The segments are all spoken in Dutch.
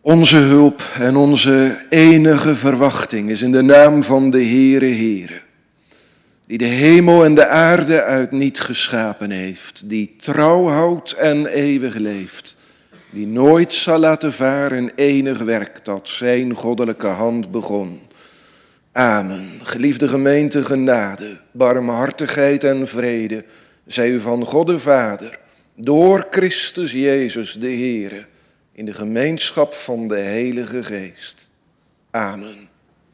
Onze hulp en onze enige verwachting is in de naam van de Heere, die de hemel en de aarde uit niet geschapen heeft, die trouw houdt en eeuwig leeft, die nooit zal laten varen enig werk dat zijn goddelijke hand begon. Amen. Geliefde gemeente, genade, barmhartigheid en vrede zij u van God de Vader, door Christus Jezus de Heere, in de gemeenschap van de Heilige Geest. Amen.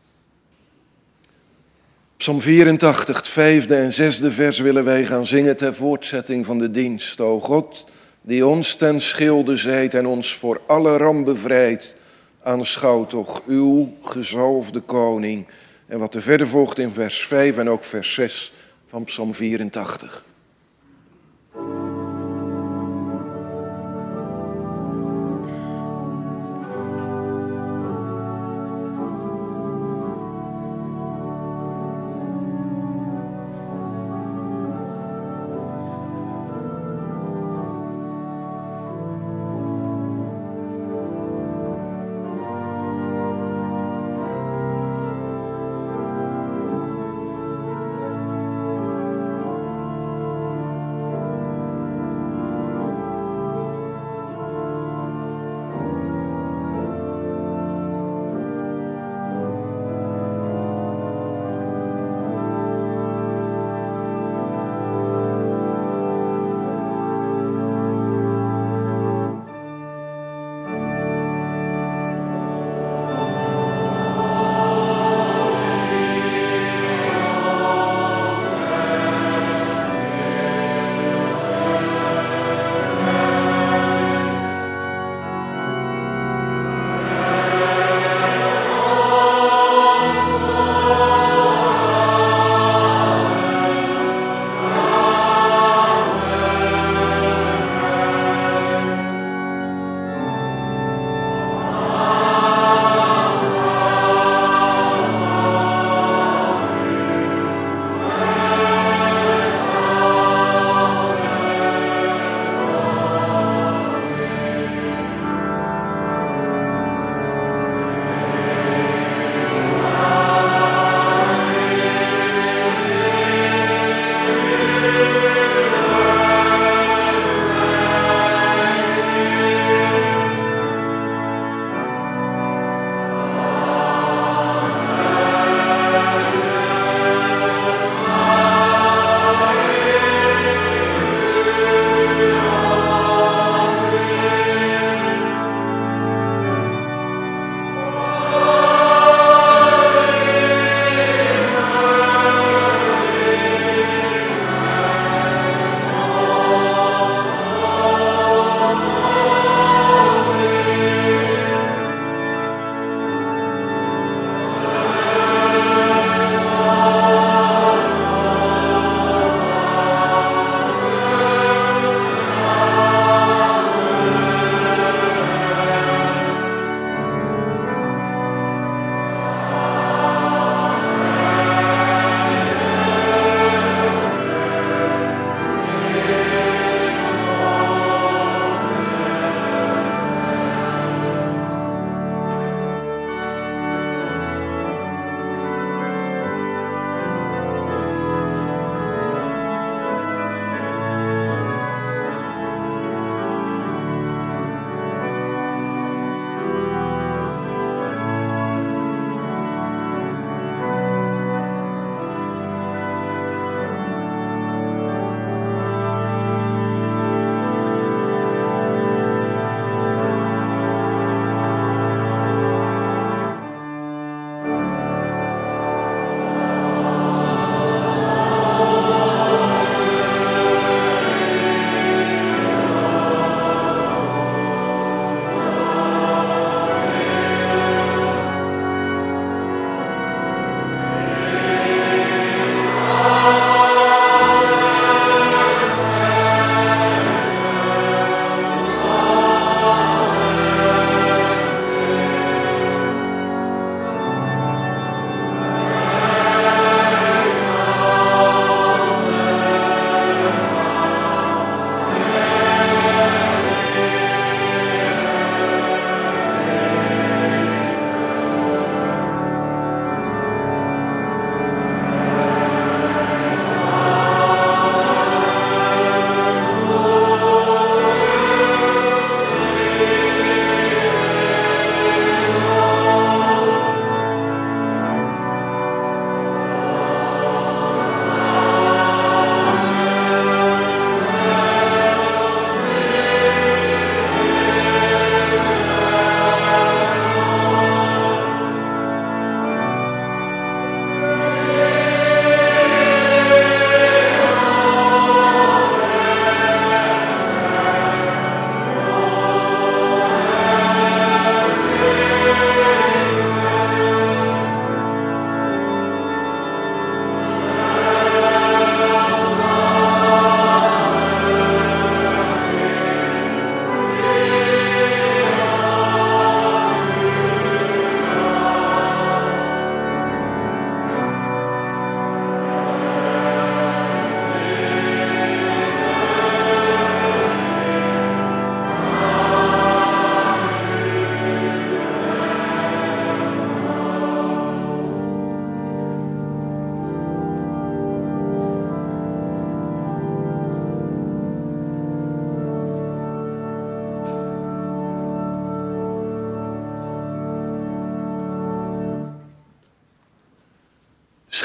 Psalm 84, het 5e en 6e vers willen wij gaan zingen ter voortzetting van de dienst. O God, die ons ten schilde zijt en ons voor alle ramp bevrijdt, aanschouw toch uw gezalfde koning. En wat er verder volgt in vers 5 en ook vers 6 van Psalm 84.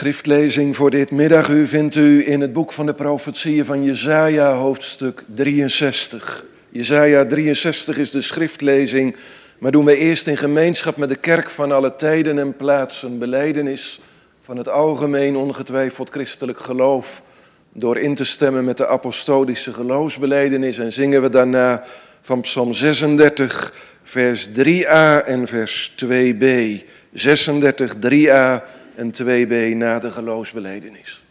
schriftlezing voor dit middaguur vindt u in het boek van de profetieën van Jesaja, hoofdstuk 63. Jesaja 63 is de schriftlezing, maar doen we eerst in gemeenschap met de kerk van alle tijden en plaatsen belijdenis van het algemeen ongetwijfeld christelijk geloof, door in te stemmen met de apostolische geloofsbelijdenis, en zingen we daarna van Psalm 36, vers 3a en vers 2b. 36, 3a en 2b na de geloofsbelijdenis.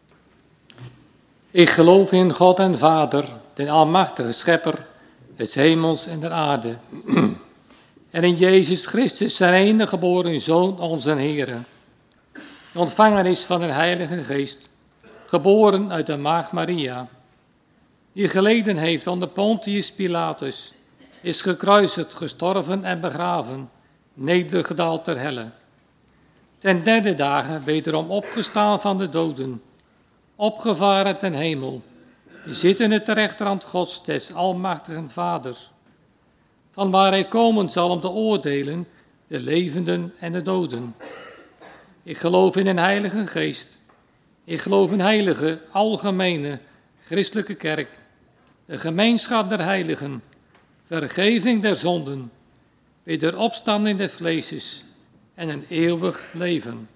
Ik geloof in God en Vader, den almachtige schepper des hemels en der aarde. En in Jezus Christus, zijn enige geboren Zoon, onze Heere. Ontvangen is van de Heilige Geest, geboren uit de maagd Maria. Die geleden heeft onder Pontius Pilatus, is gekruisigd, gestorven en begraven, nedergedaald ter helle. Ten derde dagen wederom opgestaan van de doden, opgevaren ten hemel, zittende ter rechterhand Gods des almachtigen Vaders, van waar hij komen zal om te oordelen de levenden en de doden. Ik geloof in een Heilige Geest. Ik geloof in heilige, algemene, christelijke kerk, de gemeenschap der heiligen, vergeving der zonden, wederopstanding des vleeses en een eeuwig leven.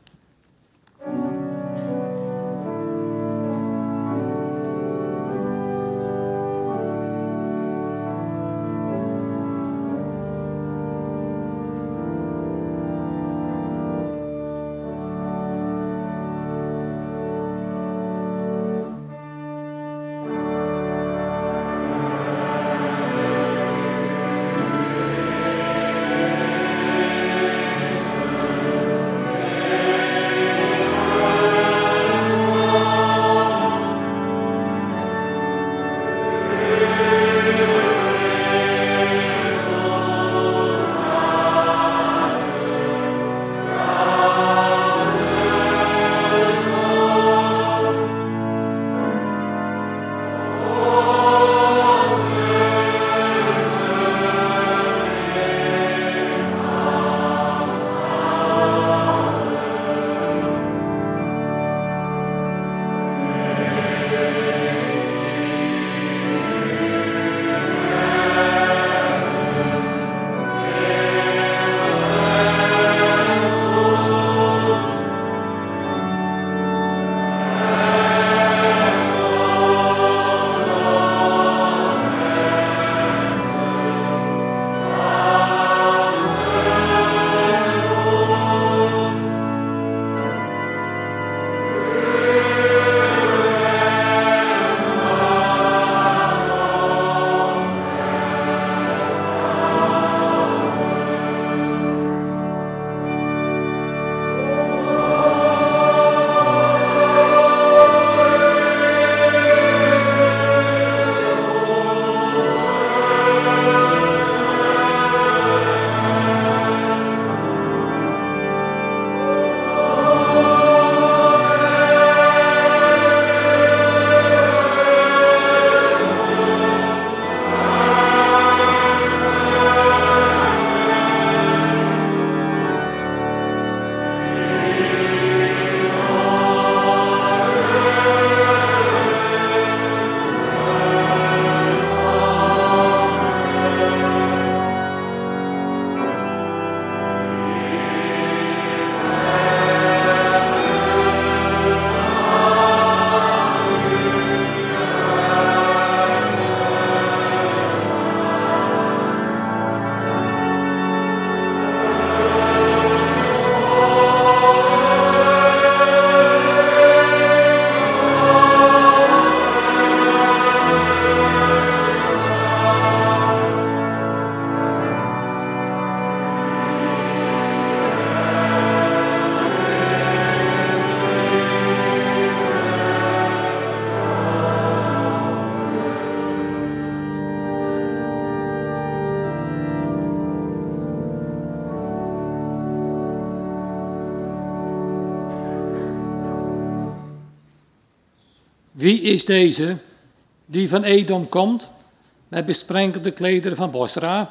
Wie is deze die van Edom komt, met besprenkelde klederen van Bosra?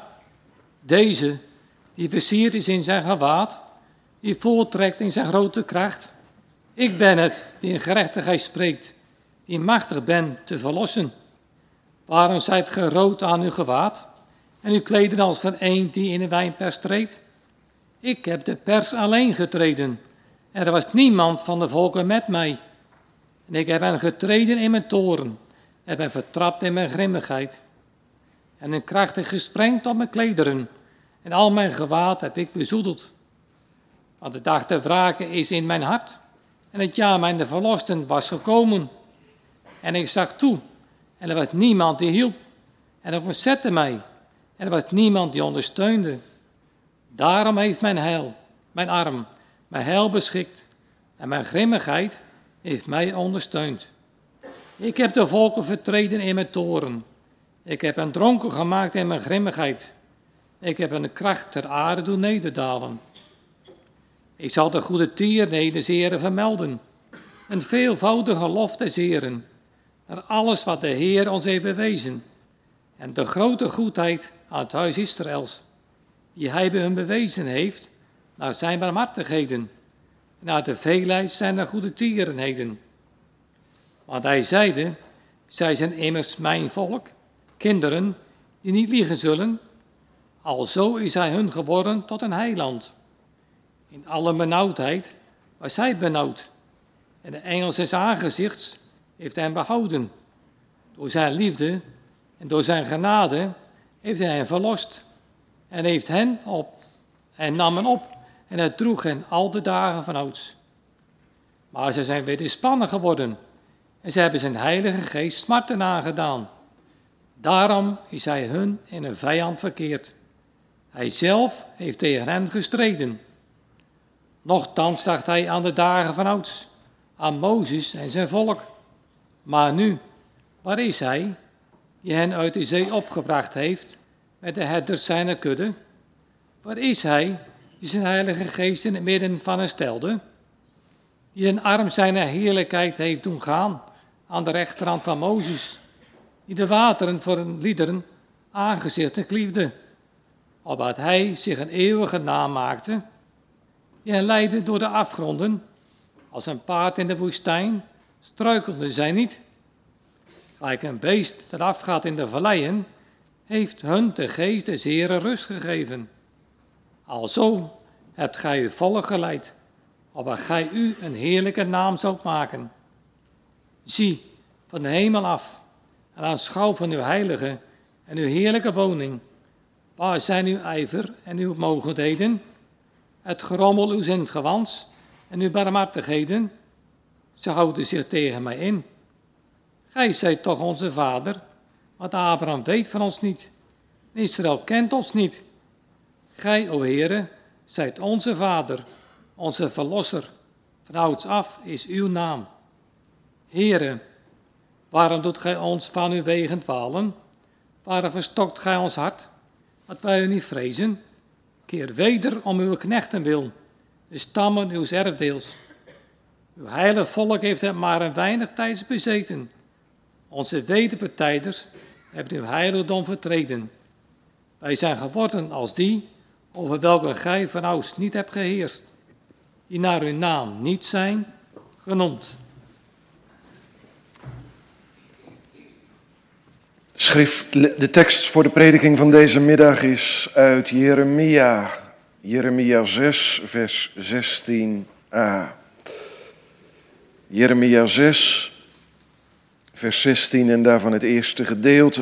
Deze die versierd is in zijn gewaad, die voorttrekt in zijn grote kracht. Ik ben het die in gerechtigheid spreekt, die machtig ben te verlossen. Waarom zijt ge rood aan uw gewaad en uw kleden als van een die in de wijnpers treedt? Ik heb de pers alleen getreden en er was niemand van de volken met mij. En ik heb hen getreden in mijn toorn en ben vertrapt in mijn grimmigheid. En in krachtig gesprengd op mijn klederen en al mijn gewaad heb ik bezoedeld. Want de dag te wraken is in mijn hart en het jaar mijn verlosten was gekomen. En ik zag toe en er was niemand die hielp en er verzette mij en er was niemand die ondersteunde. Daarom heeft mijn heil, mijn arm, mijn heil beschikt en mijn grimmigheid heeft mij ondersteund. Ik heb de volken vertreden in mijn toren. Ik heb hen dronken gemaakt in mijn grimmigheid. Ik heb hun kracht ter aarde doen nederdalen. Ik zal de goede tieren des Heren vermelden. Een veelvoudige lof des Heren. Naar alles wat de Heer ons heeft bewezen. En de grote goedheid aan het huis Israëls. Die hij bij hun bewezen heeft. Naar zijn barmhartigheden. Naar de veelheid zijn goede tierenheden. Want hij zeide, zij zijn immers mijn volk, kinderen die niet liegen zullen. Alzo is hij hun geworden tot een heiland. In alle benauwdheid was hij benauwd. En de engel des aangezichts heeft hij hem behouden. Door zijn liefde en door zijn genade heeft hij hen verlost. En heeft hen op en nam hen op en hij droeg hen al de dagen van ouds. Maar ze zijn wederspannen geworden en ze hebben zijn heilige geest smarten aangedaan. Daarom is hij hun in een vijand verkeerd. Hij zelf heeft tegen hen gestreden. Nochtans dacht hij aan de dagen van ouds, aan Mozes en zijn volk. Maar nu, waar is hij, die hen uit de zee opgebracht heeft met de herders zijner kudde? Waar is hij, die zijn heilige geest in het midden van hen stelde? Die een arm zijner heerlijkheid heeft doen gaan aan de rechterhand van Mozes, die de wateren voor hun liederen aangezichten kliefde, opdat hij zich een eeuwige naam maakte, die hen leidde door de afgronden, als een paard in de woestijn, struikelde zij niet. Gelijk een beest dat afgaat in de valleien, heeft hun de geest des Heren rust gegeven. Alzo hebt gij uw volk geleid, opdat gij u een heerlijke naam zoudt maken. Zie, van de hemel af, en aanschouw van uw heilige en uw heerlijke woning. Waar zijn uw ijver en uw mogendheden? Het gerommel uw zindgewans en uw barmhartigheden? Ze houden zich tegen mij in. Gij zijt toch onze vader, want Abraham weet van ons niet. Israël kent ons niet. Gij, o Heere, zijt onze vader, onze verlosser. Van ouds af is uw naam. Heere, waarom doet gij ons van uw wegen dwalen? Waarom verstokt gij ons hart, dat wij u niet vrezen? Keer weder om uw knechten wil, de stammen uws erfdeels. Uw heilig volk heeft het maar een weinig tijds bezeten. Onze wederpartijders hebben uw heiligdom vertreden. Wij zijn geworden als die, over welke gij vanouds niet hebt geheerst, die naar uw naam niet zijn genoemd. De tekst voor de prediking van deze middag is uit Jeremia. Jeremia 6, vers 16a. Jeremia 6, vers 16 en daarvan het eerste gedeelte.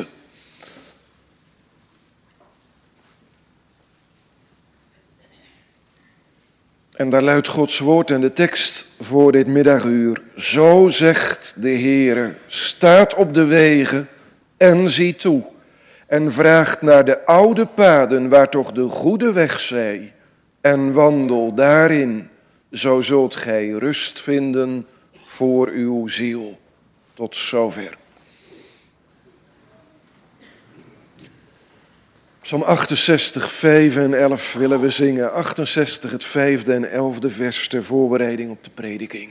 En daar luidt Gods woord en de tekst voor dit middaguur. Zo zegt de Heere, staat op de wegen en zie toe. En vraagt naar de oude paden waar toch de goede weg zij. En wandel daarin, zo zult gij rust vinden voor uw ziel. Tot zover. Psalm 68, 5 en 11 willen we zingen. 68, het 5e en 11e vers ter voorbereiding op de prediking.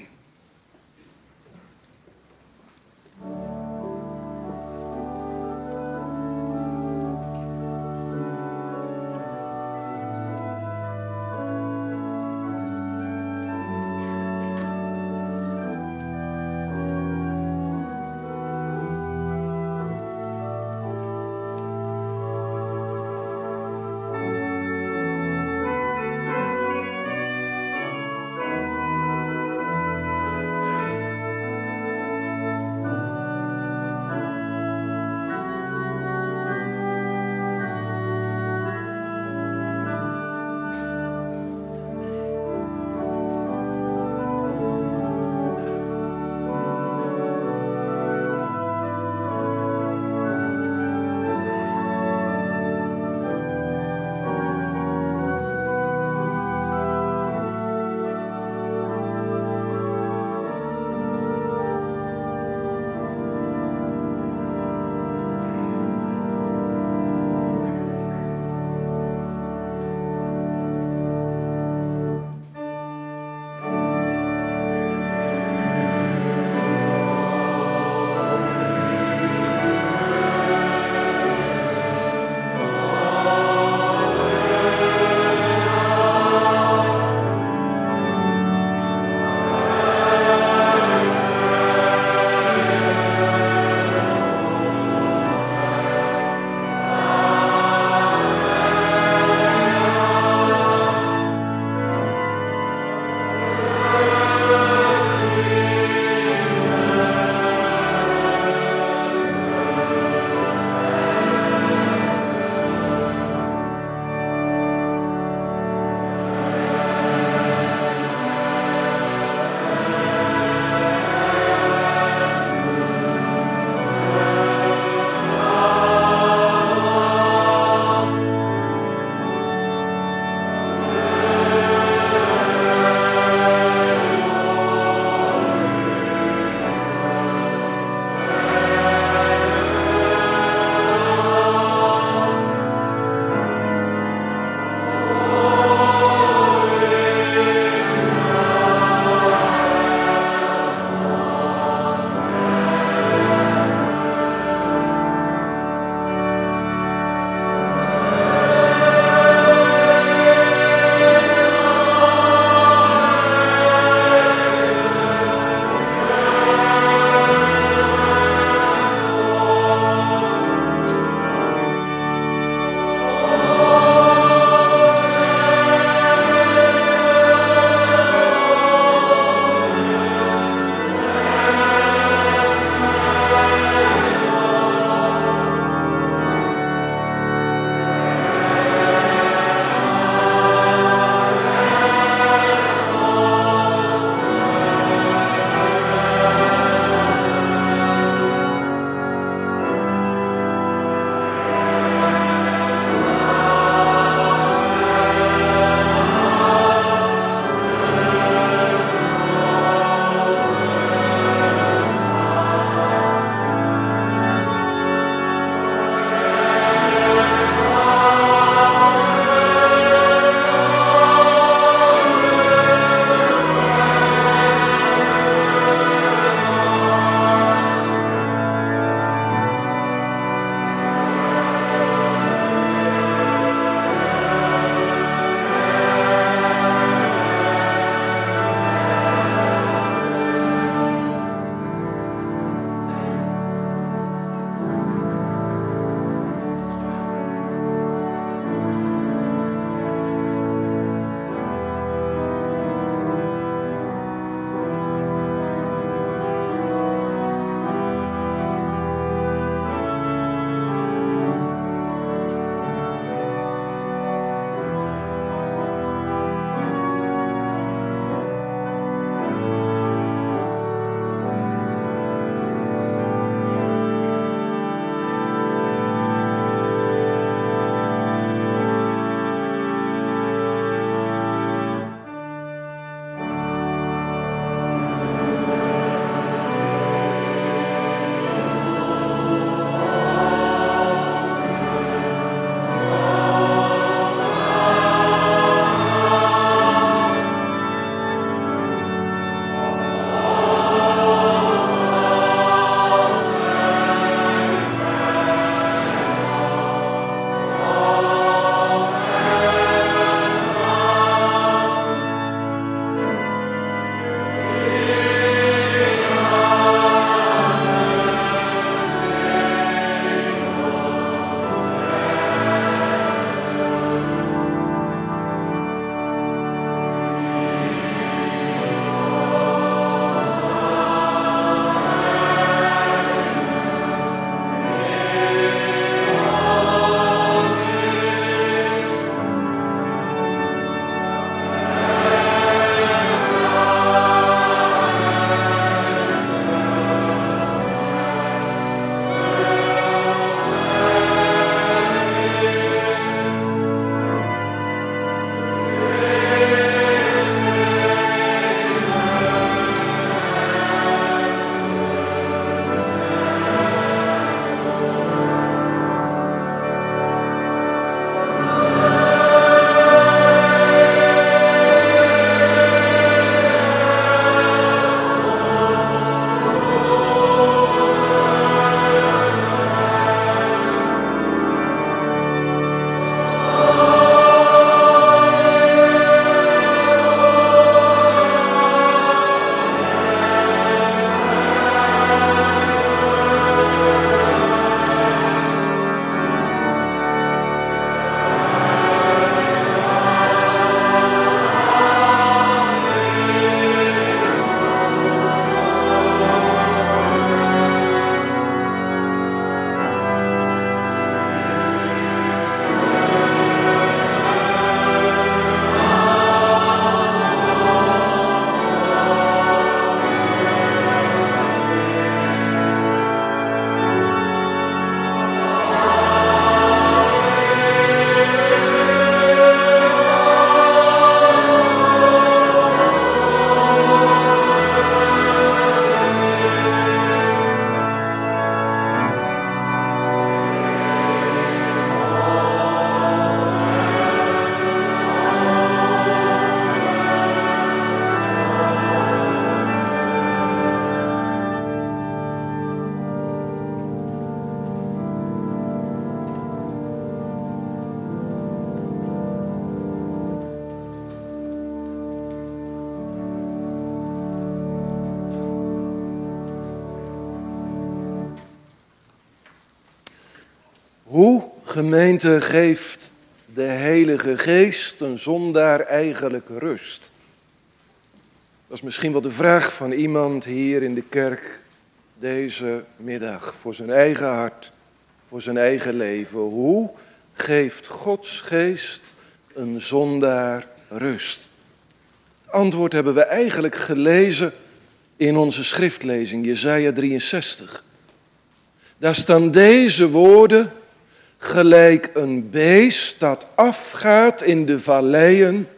Gemeente, geeft de Heilige Geest een zondaar eigenlijk rust? Dat is misschien wel de vraag van iemand hier in de kerk deze middag. Voor zijn eigen hart, voor zijn eigen leven. Hoe geeft Gods Geest een zondaar rust? Het antwoord hebben we eigenlijk gelezen in onze schriftlezing, Jesaja 63. Daar staan deze woorden: gelijk een beest dat afgaat in de valleien,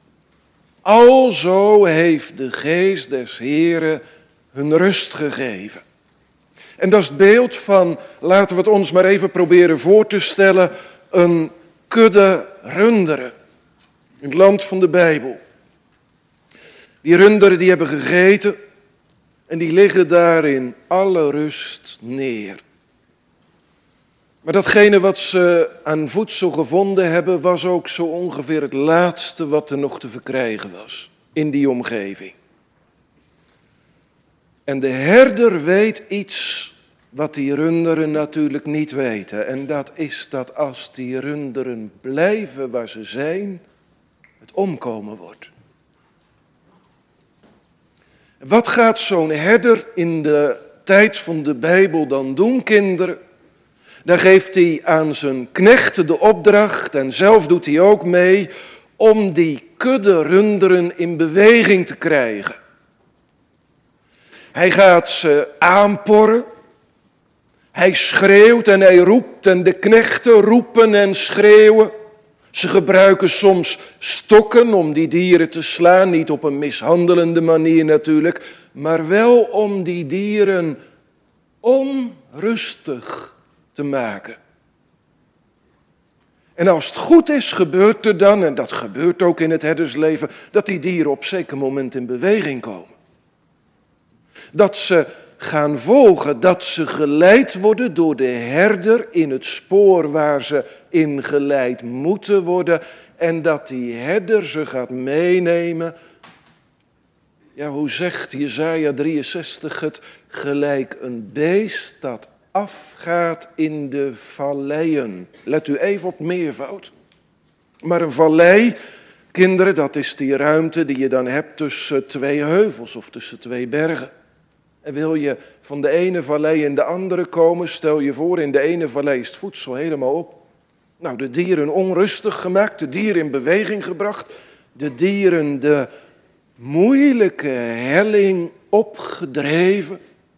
alzo heeft de geest des Heeren hun rust gegeven. En dat is het beeld van, laten we het ons maar even proberen voor te stellen, een kudde runderen in het land van de Bijbel. Die runderen die hebben gegeten en die liggen daar in alle rust neer. Maar datgene wat ze aan voedsel gevonden hebben, was ook zo ongeveer het laatste wat er nog te verkrijgen was in die omgeving. En de herder weet iets wat die runderen natuurlijk niet weten. En dat is dat als die runderen blijven waar ze zijn, het omkomen wordt. Wat gaat zo'n herder in de tijd van de Bijbel dan doen, kinderen? Dan geeft hij aan zijn knechten de opdracht, en zelf doet hij ook mee, om die kudde runderen in beweging te krijgen. Hij gaat ze aanporren. Hij schreeuwt en hij roept en de knechten roepen en schreeuwen. Ze gebruiken soms stokken om die dieren te slaan, niet op een mishandelende manier natuurlijk, maar wel om die dieren onrustig te maken. En als het goed is, gebeurt er dan, en dat gebeurt ook in het herdersleven, dat die dieren op zeker moment in beweging komen. Dat ze gaan volgen, dat ze geleid worden door de herder in het spoor waar ze in geleid moeten worden. En dat die herder ze gaat meenemen. Ja, hoe zegt Jesaja 63 het? Gelijk een beest dat afgaat in de valleien. Let u even op meervoud. Maar een vallei, kinderen, dat is die ruimte die je dan hebt tussen twee heuvels of tussen twee bergen. En wil je van de ene vallei in de andere komen, stel je voor, in de ene vallei is het voedsel helemaal op. Nou, de dieren onrustig gemaakt, de dieren in beweging gebracht, de dieren de moeilijke helling opgedreven.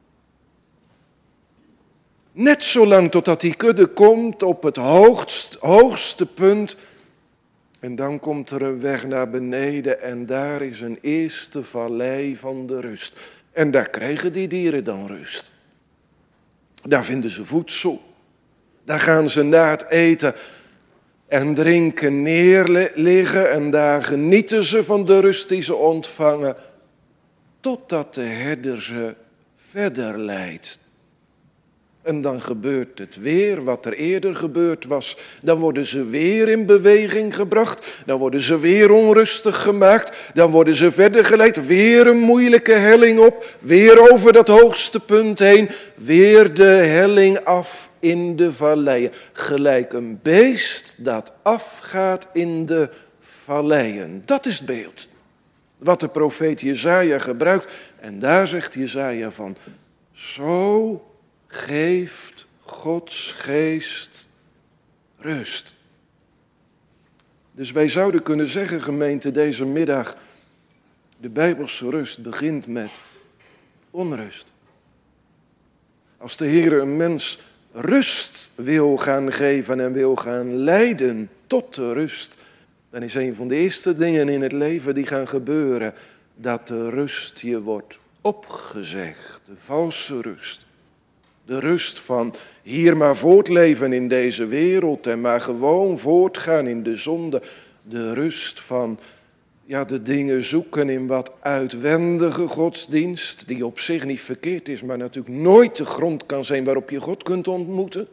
Net zolang totdat die kudde komt op het hoogste punt. En dan komt er een weg naar beneden en daar is een eerste vallei van de rust. En daar krijgen die dieren dan rust. Daar vinden ze voedsel. Daar gaan ze na het eten en drinken neerliggen. En daar genieten ze van de rust die ze ontvangen. Totdat de herder ze verder leidt. En dan gebeurt het weer wat er eerder gebeurd was. Dan worden ze weer in beweging gebracht. Dan worden ze weer onrustig gemaakt. Dan worden ze verder geleid. Weer een moeilijke helling op. Weer over dat hoogste punt heen. Weer de helling af in de valleien. Gelijk een beest dat afgaat in de valleien. Dat is het beeld. Wat de profeet Jesaja gebruikt. En daar zegt Jesaja van: zo geeft Gods Geest rust. Dus wij zouden kunnen zeggen, gemeente, deze middag, de Bijbelse rust begint met onrust. Als de Heer een mens rust wil gaan geven en wil gaan leiden tot de rust, dan is een van de eerste dingen in het leven die gaan gebeuren, dat de rust je wordt opgezegd, de valse rust. De rust van hier maar voortleven in deze wereld en maar gewoon voortgaan in de zonde. De rust van de dingen zoeken in wat uitwendige godsdienst, die op zich niet verkeerd is, maar natuurlijk nooit de grond kan zijn waarop je God kunt ontmoeten.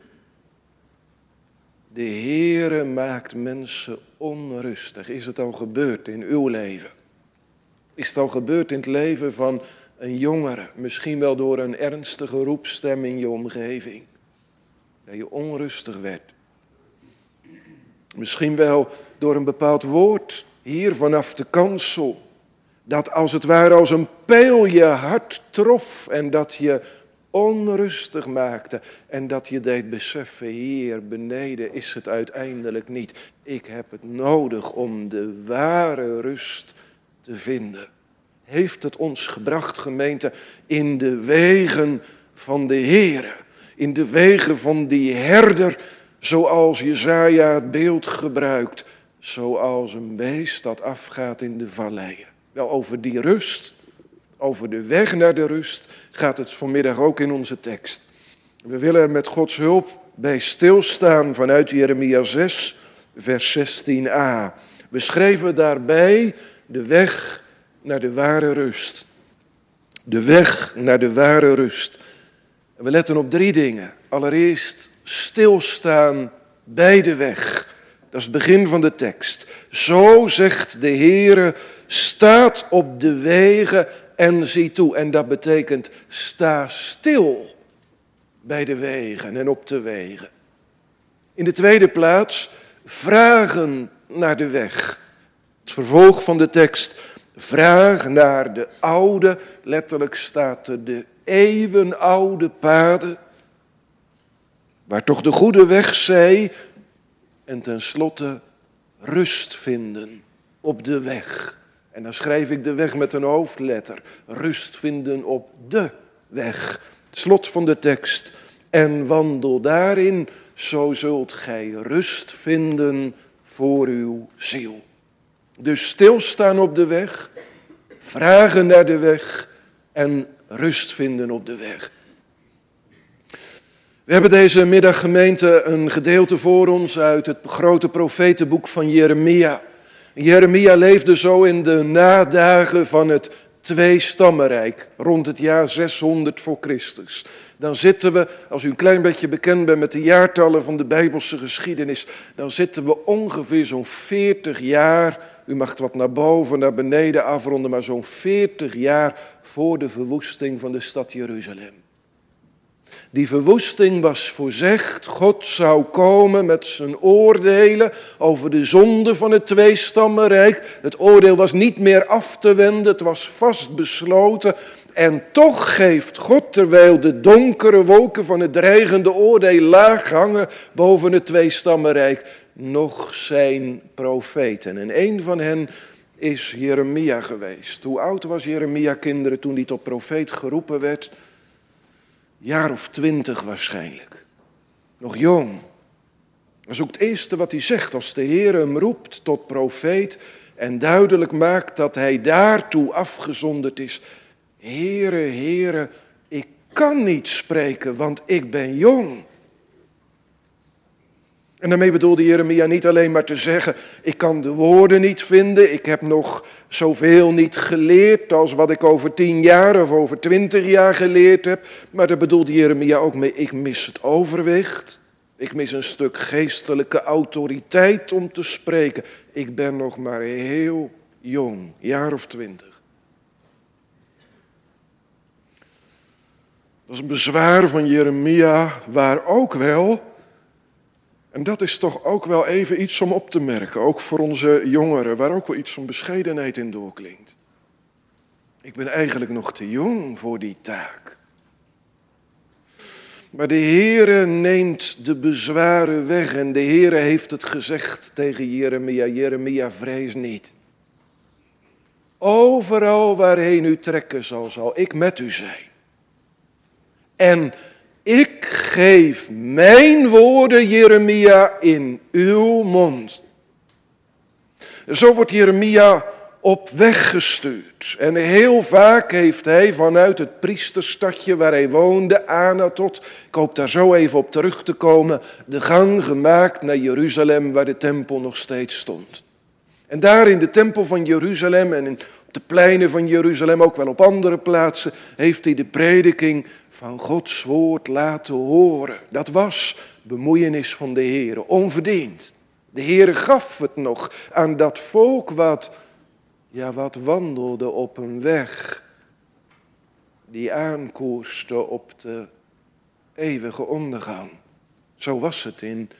De Heere maakt mensen onrustig. Is het al gebeurd in uw leven? Is het al gebeurd in het leven van een jongere, misschien wel door een ernstige roepstem in je omgeving, dat je onrustig werd? Misschien wel door een bepaald woord hier vanaf de kansel. Dat als het ware als een pijl je hart trof en dat je onrustig maakte. En dat je deed beseffen, hier beneden is het uiteindelijk niet. Ik heb het nodig om de ware rust te vinden. Heeft het ons gebracht, gemeente, in de wegen van de Heere. In de wegen van die herder, zoals Jesaja het beeld gebruikt. Zoals een beest dat afgaat in de valleien. Wel, over die rust, over de weg naar de rust, gaat het vanmiddag ook in onze tekst. We willen er met Gods hulp bij stilstaan vanuit Jeremia 6, vers 16a. We schreven daarbij de weg naar de ware rust. De weg naar de ware rust. En we letten op 3 dingen. Allereerst stilstaan bij de weg. Dat is het begin van de tekst. Zo zegt de Heere, staat op de wegen en zie toe. En dat betekent, sta stil bij de wegen en op de wegen. In de tweede plaats, vragen naar de weg. Het vervolg van de tekst, vraag naar de oude, letterlijk staat er de eeuwenoude paden, waar toch de goede weg zij, en tenslotte rust vinden op de weg. En dan schrijf ik de weg met een hoofdletter. Rust vinden op de weg. Het slot van de tekst. En wandel daarin, zo zult gij rust vinden voor uw ziel. Dus stilstaan op de weg, vragen naar de weg en rust vinden op de weg. We hebben deze middag, gemeente, een gedeelte voor ons uit het grote profetenboek van Jeremia. Jeremia leefde zo in de nadagen van het Tweestammenrijk, rond het jaar 600 voor Christus. Dan zitten we, als u een klein beetje bekend bent met de jaartallen van de Bijbelse geschiedenis, dan zitten we ongeveer zo'n 40 jaar, u mag het wat naar boven, naar beneden afronden, maar zo'n 40 jaar voor de verwoesting van de stad Jeruzalem. Die verwoesting was voorzegd. God zou komen met zijn oordelen over de zonde van het Tweestammenrijk. Het oordeel was niet meer af te wenden, het was vastbesloten. En toch geeft God, terwijl de donkere wolken van het dreigende oordeel laag hangen boven het Tweestammenrijk, nog zijn profeten. En een van hen is Jeremia geweest. Hoe oud was Jeremia, kinderen, toen hij tot profeet geroepen werd? Jaar of 20 waarschijnlijk. Nog jong. Dat is ook het eerste wat hij zegt als de Heer hem roept tot profeet en duidelijk maakt dat hij daartoe afgezonderd is. Heere, Heere, ik kan niet spreken, want ik ben jong. En daarmee bedoelde Jeremia niet alleen maar te zeggen, ik kan de woorden niet vinden, ik heb nog zoveel niet geleerd als wat ik over 10 jaar of over 20 jaar geleerd heb. Maar daar bedoelde Jeremia ook mee, ik mis het overwicht, ik mis een stuk geestelijke autoriteit om te spreken. Ik ben nog maar heel jong, jaar of 20. Dat is een bezwaar van Jeremia, waar ook wel, en dat is toch ook wel even iets om op te merken, ook voor onze jongeren, waar ook wel iets van bescheidenheid in doorklinkt. Ik ben eigenlijk nog te jong voor die taak. Maar de Heere neemt de bezwaren weg en de Heere heeft het gezegd tegen Jeremia, Jeremia, vrees niet. Overal waarheen u trekken zal ik met u zijn. En ik geef mijn woorden, Jeremia, in uw mond. Zo wordt Jeremia op weg gestuurd. En heel vaak heeft hij vanuit het priesterstadje waar hij woonde, Anatot, ik hoop daar zo even op terug te komen, de gang gemaakt naar Jeruzalem waar de tempel nog steeds stond. En daar in de tempel van Jeruzalem en op de pleinen van Jeruzalem, ook wel op andere plaatsen, heeft hij de prediking van Gods woord laten horen. Dat was bemoeienis van de Heere, onverdiend. De Heere gaf het nog aan dat volk wat wandelde op een weg die aankoerste op de eeuwige ondergang. Zo was het in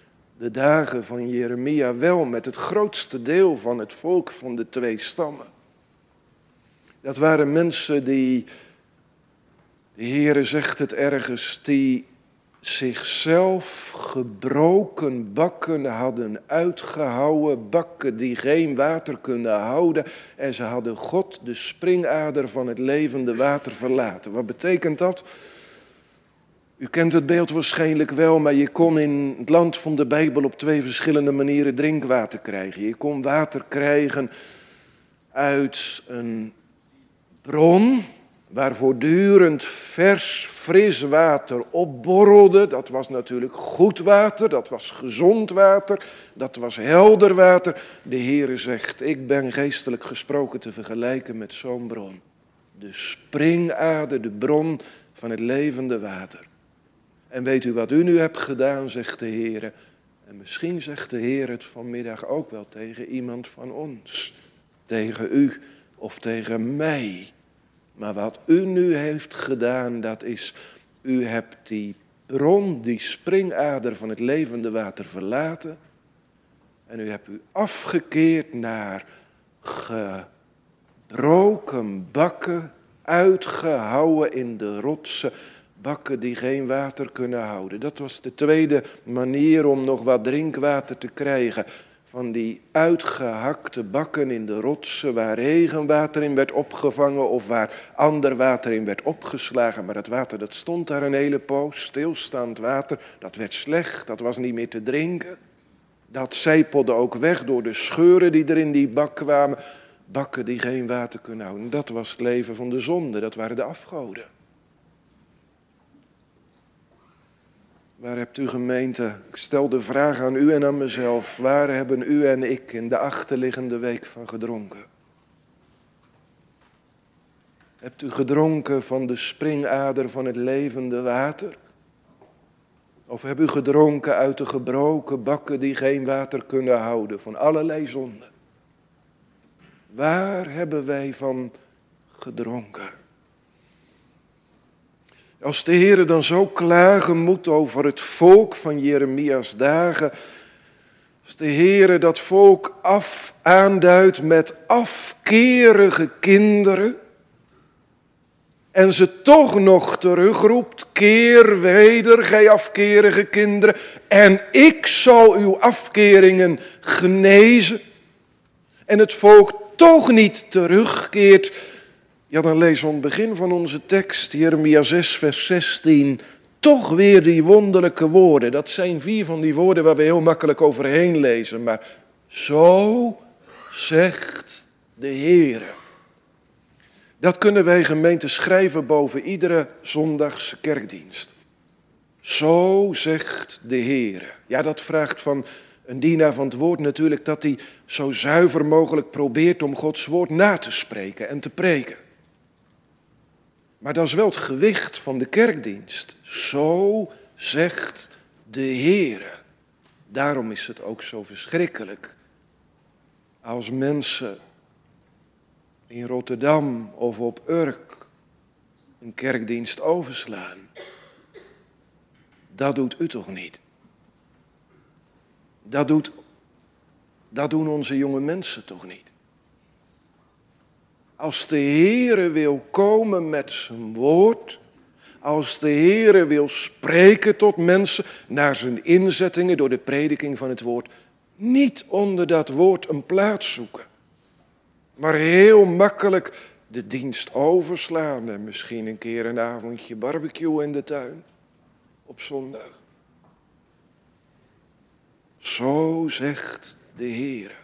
de dagen van Jeremia wel met het grootste deel van het volk van de 2 stammen. Dat waren mensen die, de Heere zegt het ergens, die zichzelf gebroken bakken hadden uitgehouwen, bakken die geen water kunnen houden. En ze hadden God, de springader van het levende water, verlaten. Wat betekent dat? U kent het beeld waarschijnlijk wel, maar je kon in het land van de Bijbel op 2 verschillende manieren drinkwater krijgen. Je kon water krijgen uit een bron waar voortdurend vers, fris water opborrelde. Dat was natuurlijk goed water, dat was gezond water, dat was helder water. De Heere zegt, ik ben geestelijk gesproken te vergelijken met zo'n bron. De springader, de bron van het levende water. En weet u wat u nu hebt gedaan, zegt de Heere. En misschien zegt de Heer het vanmiddag ook wel tegen iemand van ons. Tegen u of tegen mij. Maar wat u nu heeft gedaan, dat is, u hebt die bron, die springader van het levende water verlaten. En u hebt u afgekeerd naar gebroken bakken, uitgehouwen in de rotsen. Bakken die geen water kunnen houden. Dat was de tweede manier om nog wat drinkwater te krijgen. Van die uitgehakte bakken in de rotsen waar regenwater in werd opgevangen of waar ander water in werd opgeslagen. Maar dat water dat stond daar een hele poos, stilstaand water. Dat werd slecht, dat was niet meer te drinken. Dat zijpelde ook weg door de scheuren die er in die bak kwamen. Bakken die geen water kunnen houden. Dat was het leven van de zonde, dat waren de afgoden. Waar hebt u gemeente, ik stel de vraag aan u en aan mezelf, waar hebben u en ik in de achterliggende week van gedronken? Hebt u gedronken van de springader van het levende water? Of hebt u gedronken uit de gebroken bakken die geen water kunnen houden, van allerlei zonden? Waar hebben wij van gedronken? Als de Heere dan zo klagen moet over het volk van Jeremia's dagen, als de Heere dat volk aanduidt met afkerige kinderen en ze toch nog terugroept, keer weder, gij afkerige kinderen, en ik zal uw afkeringen genezen, en het volk toch niet terugkeert. Ja, dan lezen we aan het begin van onze tekst, Jeremia 6, vers 16, toch weer die wonderlijke woorden. Dat zijn 4 van die woorden waar we heel makkelijk overheen lezen. Maar zo zegt de Heere. Dat kunnen wij gemeente schrijven boven iedere zondagse kerkdienst. Zo zegt de Heere. Ja, dat vraagt van een dienaar van het woord natuurlijk dat hij zo zuiver mogelijk probeert om Gods woord na te spreken en te preken. Maar dat is wel het gewicht van de kerkdienst. Zo zegt de Heere. Daarom is het ook zo verschrikkelijk als mensen in Rotterdam of op Urk een kerkdienst overslaan. Dat doet u toch niet? Dat doen onze jonge mensen toch niet? Als de Heere wil komen met zijn woord, als de Heere wil spreken tot mensen naar zijn inzettingen door de prediking van het woord, niet onder dat woord een plaats zoeken, maar heel makkelijk de dienst overslaan en misschien een keer een avondje barbecue in de tuin op zondag. Zo zegt de Heere.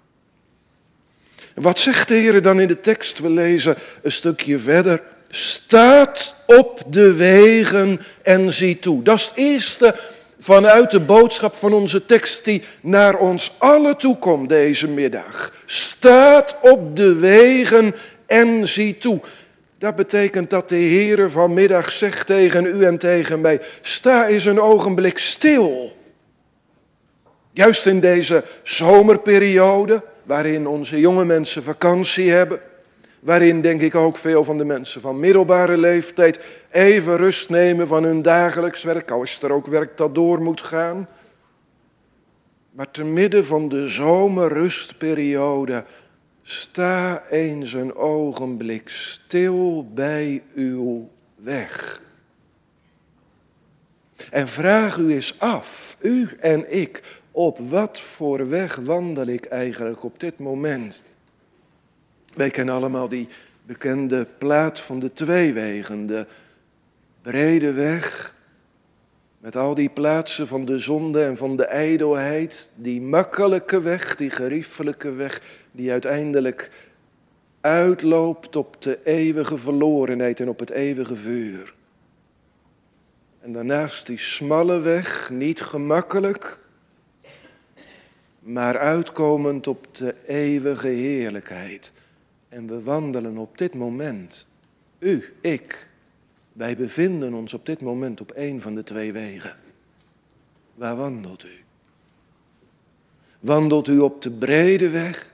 En wat zegt de Heere dan in de tekst? We lezen een stukje verder. Staat op de wegen en zie toe. Dat is het eerste vanuit de boodschap van onze tekst die naar ons allen toe komt deze middag. Staat op de wegen en zie toe. Dat betekent dat de Heere vanmiddag zegt tegen u en tegen mij, sta eens een ogenblik stil. Juist in deze zomerperiode, waarin onze jonge mensen vakantie hebben, waarin denk ik ook veel van de mensen van middelbare leeftijd even rust nemen van hun dagelijks werk, al is er ook werk dat door moet gaan. Maar te midden van de zomerrustperiode, sta eens een ogenblik stil bij uw weg. En vraag u eens af, u en ik, op wat voor weg wandel ik eigenlijk op dit moment? Wij kennen allemaal die bekende plaat van de twee wegen, de brede weg, met al die plaatsen van de zonde en van de ijdelheid, die makkelijke weg, die geriefelijke weg, die uiteindelijk uitloopt op de eeuwige verlorenheid en op het eeuwige vuur. En daarnaast die smalle weg, niet gemakkelijk, maar uitkomend op de eeuwige heerlijkheid. En we wandelen op dit moment, u, ik, wij bevinden ons op dit moment op een van de twee wegen. Waar wandelt u? Wandelt u op de brede weg?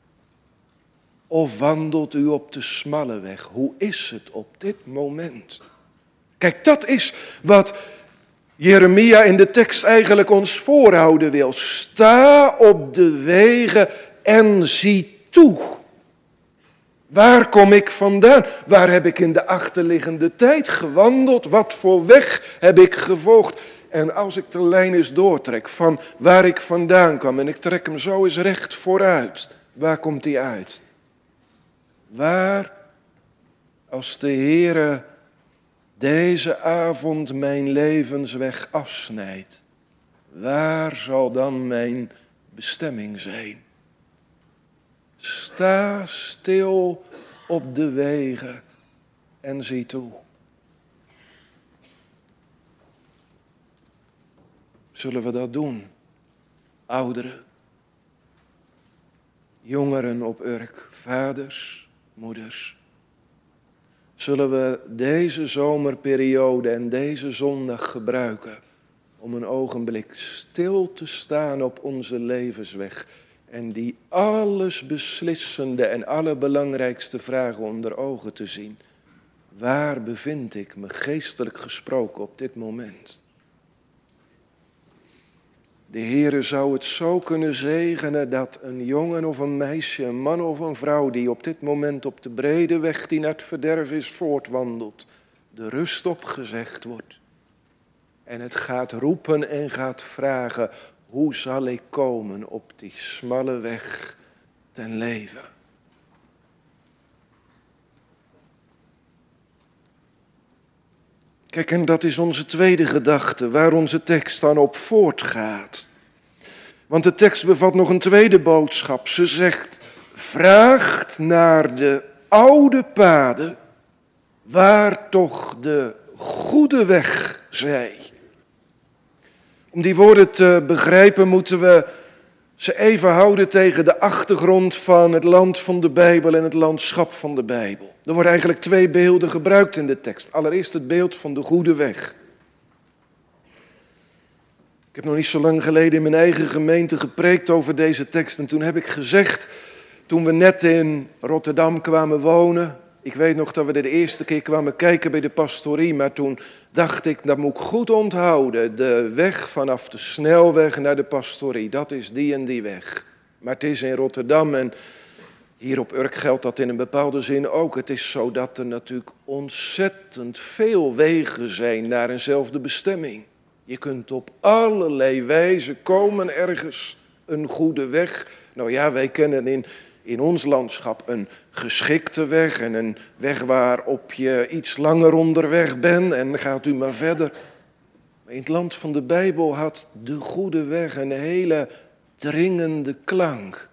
Of wandelt u op de smalle weg? Hoe is het op dit moment? Kijk, dat is wat Jeremia in de tekst eigenlijk ons voorhouden wil. Sta op de wegen en zie toe. Waar kom ik vandaan? Waar heb ik in de achterliggende tijd gewandeld? Wat voor weg heb ik gevolgd? En als ik de lijn eens doortrek van waar ik vandaan kwam en ik trek hem zo eens recht vooruit, waar komt die uit? Waar, als de Heere deze avond mijn levensweg afsnijdt, waar zal dan mijn bestemming zijn? Sta stil op de wegen en zie toe. Zullen we dat doen? Ouderen, jongeren op Urk, vaders, moeders. Zullen we deze zomerperiode en deze zondag gebruiken om een ogenblik stil te staan op onze levensweg en die alles beslissende en allerbelangrijkste vragen onder ogen te zien. Waar bevind ik me geestelijk gesproken op dit moment? De Heere zou het zo kunnen zegenen dat een jongen of een meisje, een man of een vrouw die op dit moment op de brede weg die naar het verderf is voortwandelt, de rust opgezegd wordt. En het gaat roepen en gaat vragen, hoe zal ik komen op die smalle weg ten leven? Kijk, en dat is onze tweede gedachte, waar onze tekst dan op voortgaat. Want de tekst bevat nog een tweede boodschap. Ze zegt, vraagt naar de oude paden, waar toch de goede weg zij. Om die woorden te begrijpen moeten we ze even houden tegen de achtergrond van het land van de Bijbel en het landschap van de Bijbel. Er worden eigenlijk twee beelden gebruikt in de tekst. Allereerst het beeld van de goede weg. Ik heb nog niet zo lang geleden in mijn eigen gemeente gepreekt over deze tekst. En toen heb ik gezegd, toen we net in Rotterdam kwamen wonen, ik weet nog dat we de eerste keer kwamen kijken bij de pastorie, maar toen dacht ik, dat moet ik goed onthouden. De weg vanaf de snelweg naar de pastorie, dat is die en die weg. Maar het is in Rotterdam en hier op Urk geldt dat in een bepaalde zin ook. Het is zo dat er natuurlijk ontzettend veel wegen zijn naar eenzelfde bestemming. Je kunt op allerlei wijzen komen ergens een goede weg. Nou ja, wij kennen in ons landschap een geschikte weg en een weg waarop je iets langer onderweg bent en gaat u maar verder. Maar in het land van de Bijbel had de goede weg een hele dringende klank.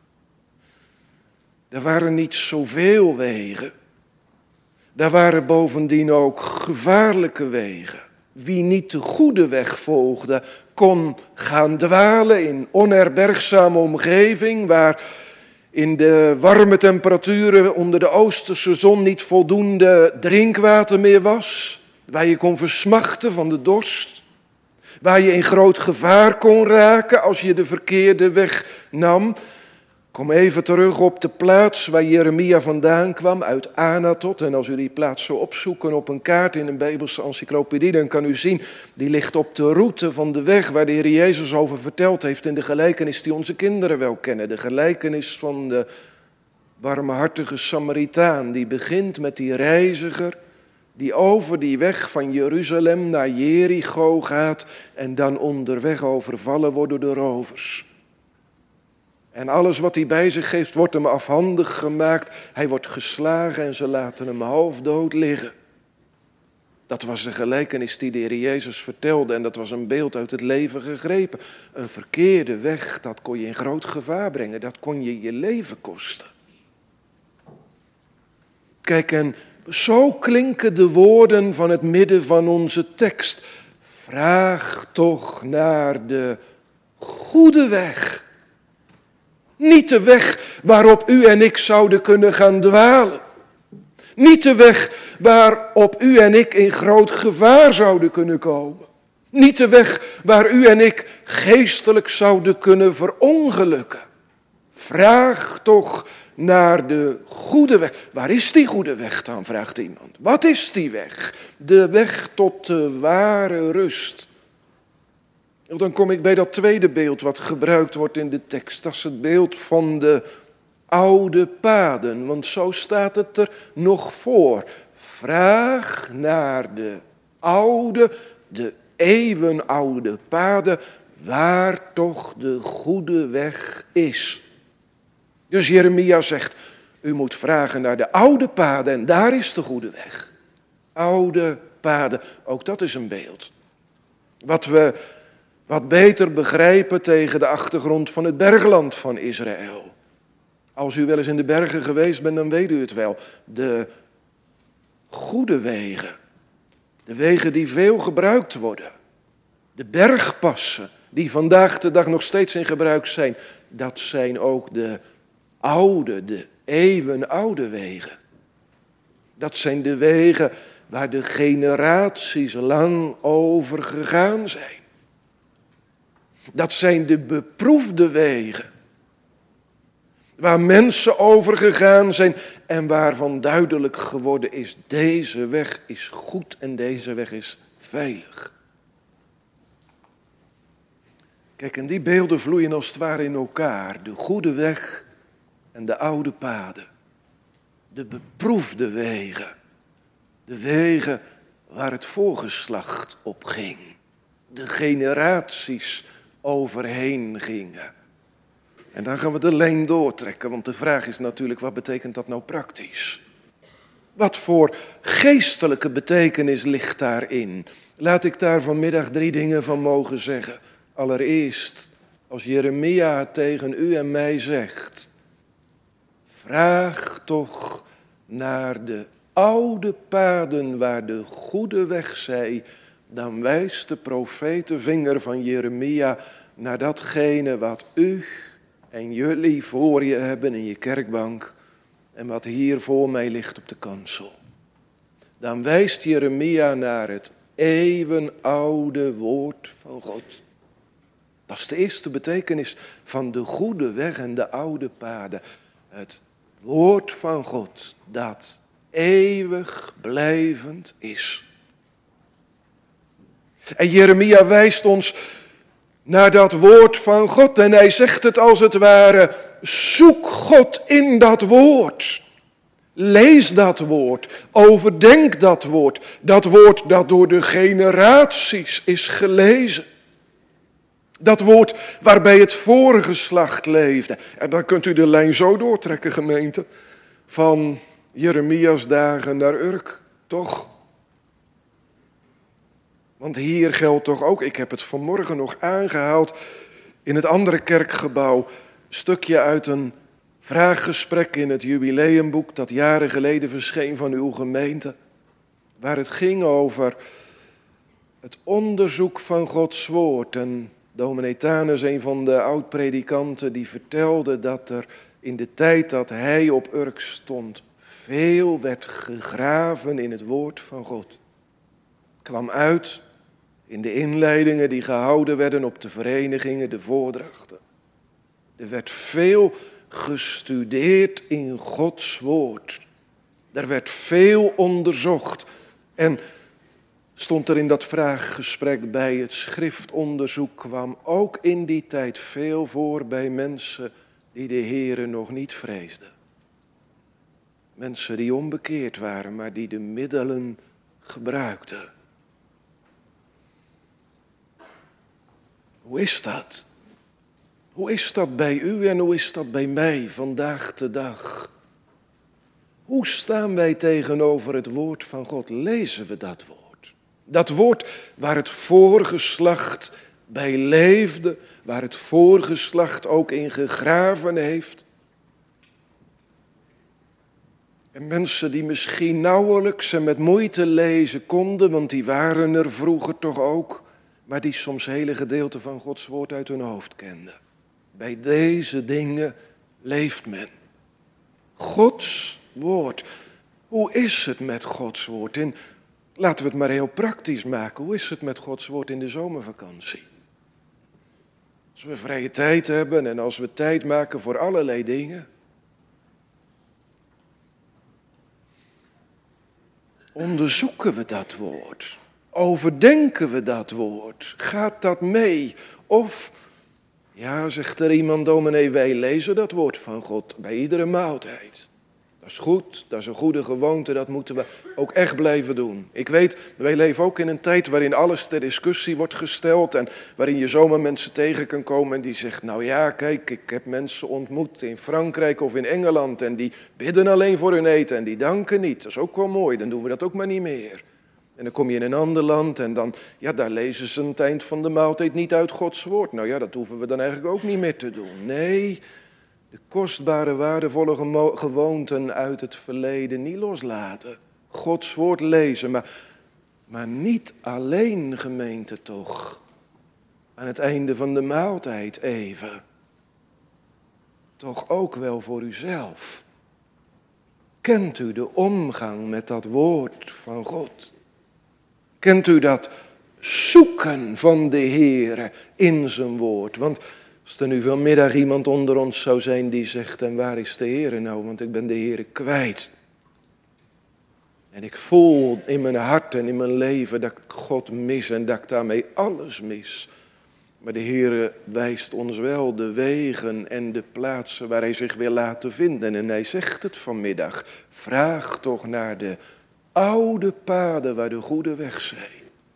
Er waren niet zoveel wegen. Daar waren bovendien ook gevaarlijke wegen. Wie niet de goede weg volgde, kon gaan dwalen in onherbergzame omgeving, waar in de warme temperaturen onder de oosterse zon niet voldoende drinkwater meer was, waar je kon versmachten van de dorst, waar je in groot gevaar kon raken als je de verkeerde weg nam. Kom even terug op de plaats waar Jeremia vandaan kwam, uit Anatot. En als u die plaats zou opzoeken op een kaart in een Bijbelse encyclopedie, dan kan u zien, die ligt op de route van de weg waar de Heer Jezus over verteld heeft in de gelijkenis die onze kinderen wel kennen. De gelijkenis van de barmhartige Samaritaan, die begint met die reiziger die over die weg van Jeruzalem naar Jericho gaat en dan onderweg overvallen wordt door de rovers. En alles wat hij bij zich heeft, wordt hem afhandig gemaakt. Hij wordt geslagen en ze laten hem halfdood liggen. Dat was de gelijkenis die de Heer Jezus vertelde en dat was een beeld uit het leven gegrepen. Een verkeerde weg, dat kon je in groot gevaar brengen. Dat kon je je leven kosten. Kijk, en zo klinken de woorden van het midden van onze tekst. Vraag toch naar de goede weg. Niet de weg waarop u en ik zouden kunnen gaan dwalen. Niet de weg waarop u en ik in groot gevaar zouden kunnen komen. Niet de weg waar u en ik geestelijk zouden kunnen verongelukken. Vraag toch naar de goede weg. Waar is die goede weg dan, vraagt iemand. Wat is die weg? De weg tot de ware rust. Dan kom ik bij dat tweede beeld wat gebruikt wordt in de tekst. Dat is het beeld van de oude paden. Want zo staat het er nog voor. Vraag naar de oude, de eeuwenoude paden, waar toch de goede weg is. Dus Jeremia zegt, u moet vragen naar de oude paden en daar is de goede weg. Oude paden, ook dat is een beeld. Wat we wat beter begrijpen tegen de achtergrond van het bergland van Israël. Als u wel eens in de bergen geweest bent, dan weet u het wel. De goede wegen. De wegen die veel gebruikt worden. De bergpassen die vandaag de dag nog steeds in gebruik zijn. Dat zijn ook de oude, de eeuwenoude wegen. Dat zijn de wegen waar de generaties lang over gegaan zijn. Dat zijn de beproefde wegen. Waar mensen over gegaan zijn en waarvan duidelijk geworden is, deze weg is goed en deze weg is veilig. Kijk, en die beelden vloeien als het ware in elkaar. De goede weg en de oude paden. De beproefde wegen. De wegen waar het voorgeslacht op ging. De generaties overheen gingen. En dan gaan we de lijn doortrekken, want de vraag is natuurlijk, wat betekent dat nou praktisch? Wat voor geestelijke betekenis ligt daarin? Laat ik daar vanmiddag 3 dingen van mogen zeggen. Allereerst, als Jeremia tegen u en mij zegt, vraag toch naar de oude paden waar de goede weg zij, dan wijst de profetenvinger van Jeremia naar datgene wat u en jullie voor je hebben in je kerkbank en wat hier voor mij ligt op de kansel. Dan wijst Jeremia naar het eeuwenoude woord van God. Dat is de eerste betekenis van de goede weg en de oude paden. Het woord van God dat eeuwig blijvend is. En Jeremia wijst ons naar dat woord van God. En hij zegt het als het ware, zoek God in dat woord. Lees dat woord, overdenk dat woord dat door de generaties is gelezen. Dat woord waarbij het vorige geslacht leefde. En dan kunt u de lijn zo doortrekken, gemeente, van Jeremia's dagen naar Urk, toch? Want hier geldt toch ook, ik heb het vanmorgen nog aangehaald in het andere kerkgebouw, een stukje uit een vraaggesprek in het jubileumboek dat jaren geleden verscheen van uw gemeente, waar het ging over het onderzoek van Gods woord. En dominee Tanus, een van de oud-predikanten, die vertelde dat er in de tijd dat hij op Urk stond, veel werd gegraven in het woord van God. Kwam uit in de inleidingen die gehouden werden op de verenigingen, de voordrachten. Er werd veel gestudeerd in Gods woord. Er werd veel onderzocht. En stond er in dat vraaggesprek bij, het schriftonderzoek kwam ook in die tijd veel voor bij mensen die de Heere nog niet vreesden. Mensen die onbekeerd waren, maar die de middelen gebruikten. Hoe is dat? Hoe is dat bij u en hoe is dat bij mij vandaag de dag? Hoe staan wij tegenover het woord van God? Lezen we dat woord? Dat woord waar het voorgeslacht bij leefde, waar het voorgeslacht ook in gegraven heeft. En mensen die misschien nauwelijks en met moeite lezen konden, want die waren er vroeger toch ook, maar die soms hele gedeelten van Gods woord uit hun hoofd kenden. Bij deze dingen leeft men. Gods woord. Hoe is het met Gods woord? Laten we het maar heel praktisch maken. Hoe is het met Gods woord in de zomervakantie? Als we vrije tijd hebben en als we tijd maken voor allerlei dingen. Onderzoeken we dat woord? Overdenken we dat woord? Gaat dat mee? Of, ja, zegt er iemand, dominee, wij lezen dat woord van God bij iedere maaltijd. Dat is goed, dat is een goede gewoonte, dat moeten we ook echt blijven doen. Ik weet, wij leven ook in een tijd waarin alles ter discussie wordt gesteld en waarin je zomaar mensen tegen kan komen en die zegt, nou ja, kijk, ik heb mensen ontmoet in Frankrijk of in Engeland en die bidden alleen voor hun eten en die danken niet. Dat is ook wel mooi, dan doen we dat ook maar niet meer. En dan kom je in een ander land en dan, ja, daar lezen ze aan het eind van de maaltijd niet uit Gods woord. Nou ja, dat hoeven we dan eigenlijk ook niet meer te doen. Nee, de kostbare, waardevolle gewoonten uit het verleden niet loslaten. Gods woord lezen, maar niet alleen, gemeente, toch. Aan het einde van de maaltijd even. Toch ook wel voor uzelf. Kent u de omgang met dat woord van God? Kent u dat zoeken van de Heere in zijn woord? Want als er nu vanmiddag iemand onder ons zou zijn die zegt, en waar is de Heere nou? Want ik ben de Heere kwijt. En ik voel in mijn hart en in mijn leven dat ik God mis en dat ik daarmee alles mis. Maar de Heere wijst ons wel de wegen en de plaatsen waar hij zich wil laten vinden. En hij zegt het vanmiddag, vraag toch naar de oude paden waar de goede weg zijn.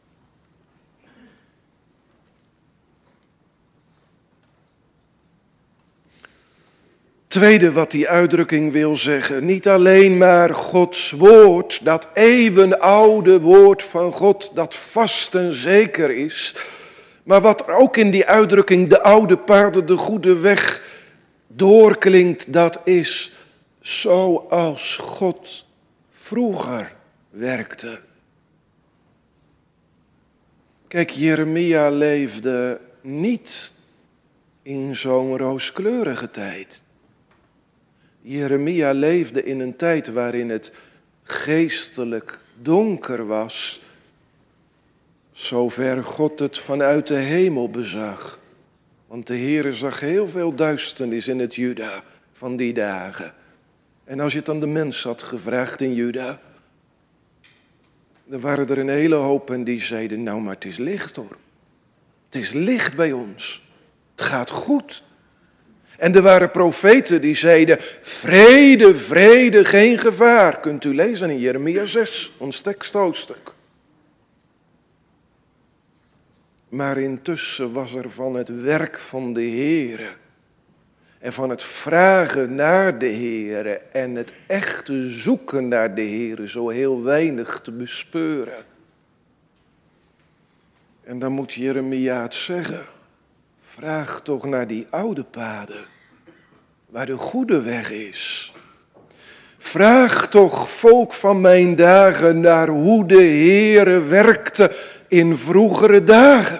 Tweede wat die uitdrukking wil zeggen, niet alleen maar Gods woord, dat eeuwenoude woord van God, dat vast en zeker is, maar wat ook in die uitdrukking de oude paden, de goede weg doorklinkt, dat is zoals God vroeger werkte. Kijk, Jeremia leefde niet in zo'n rooskleurige tijd. Jeremia leefde in een tijd waarin het geestelijk donker was, zover God het vanuit de hemel bezag. Want de Heere zag heel veel duisternis in het Juda van die dagen. En als je het aan de mens had gevraagd in Juda, dan waren er een hele hoop en die zeiden, nou maar het is licht hoor. Het is licht bij ons. Het gaat goed. En er waren profeten die zeiden, vrede, vrede, geen gevaar. Kunt u lezen in Jeremia 6, ons teksthoofdstuk. Maar intussen was er van het werk van de Heere en van het vragen naar de Heere en het echte zoeken naar de Heere zo heel weinig te bespeuren. En dan moet Jeremia het zeggen. Vraag toch naar die oude paden, waar de goede weg is. Vraag toch, volk van mijn dagen, naar hoe de Heere werkte in vroegere dagen.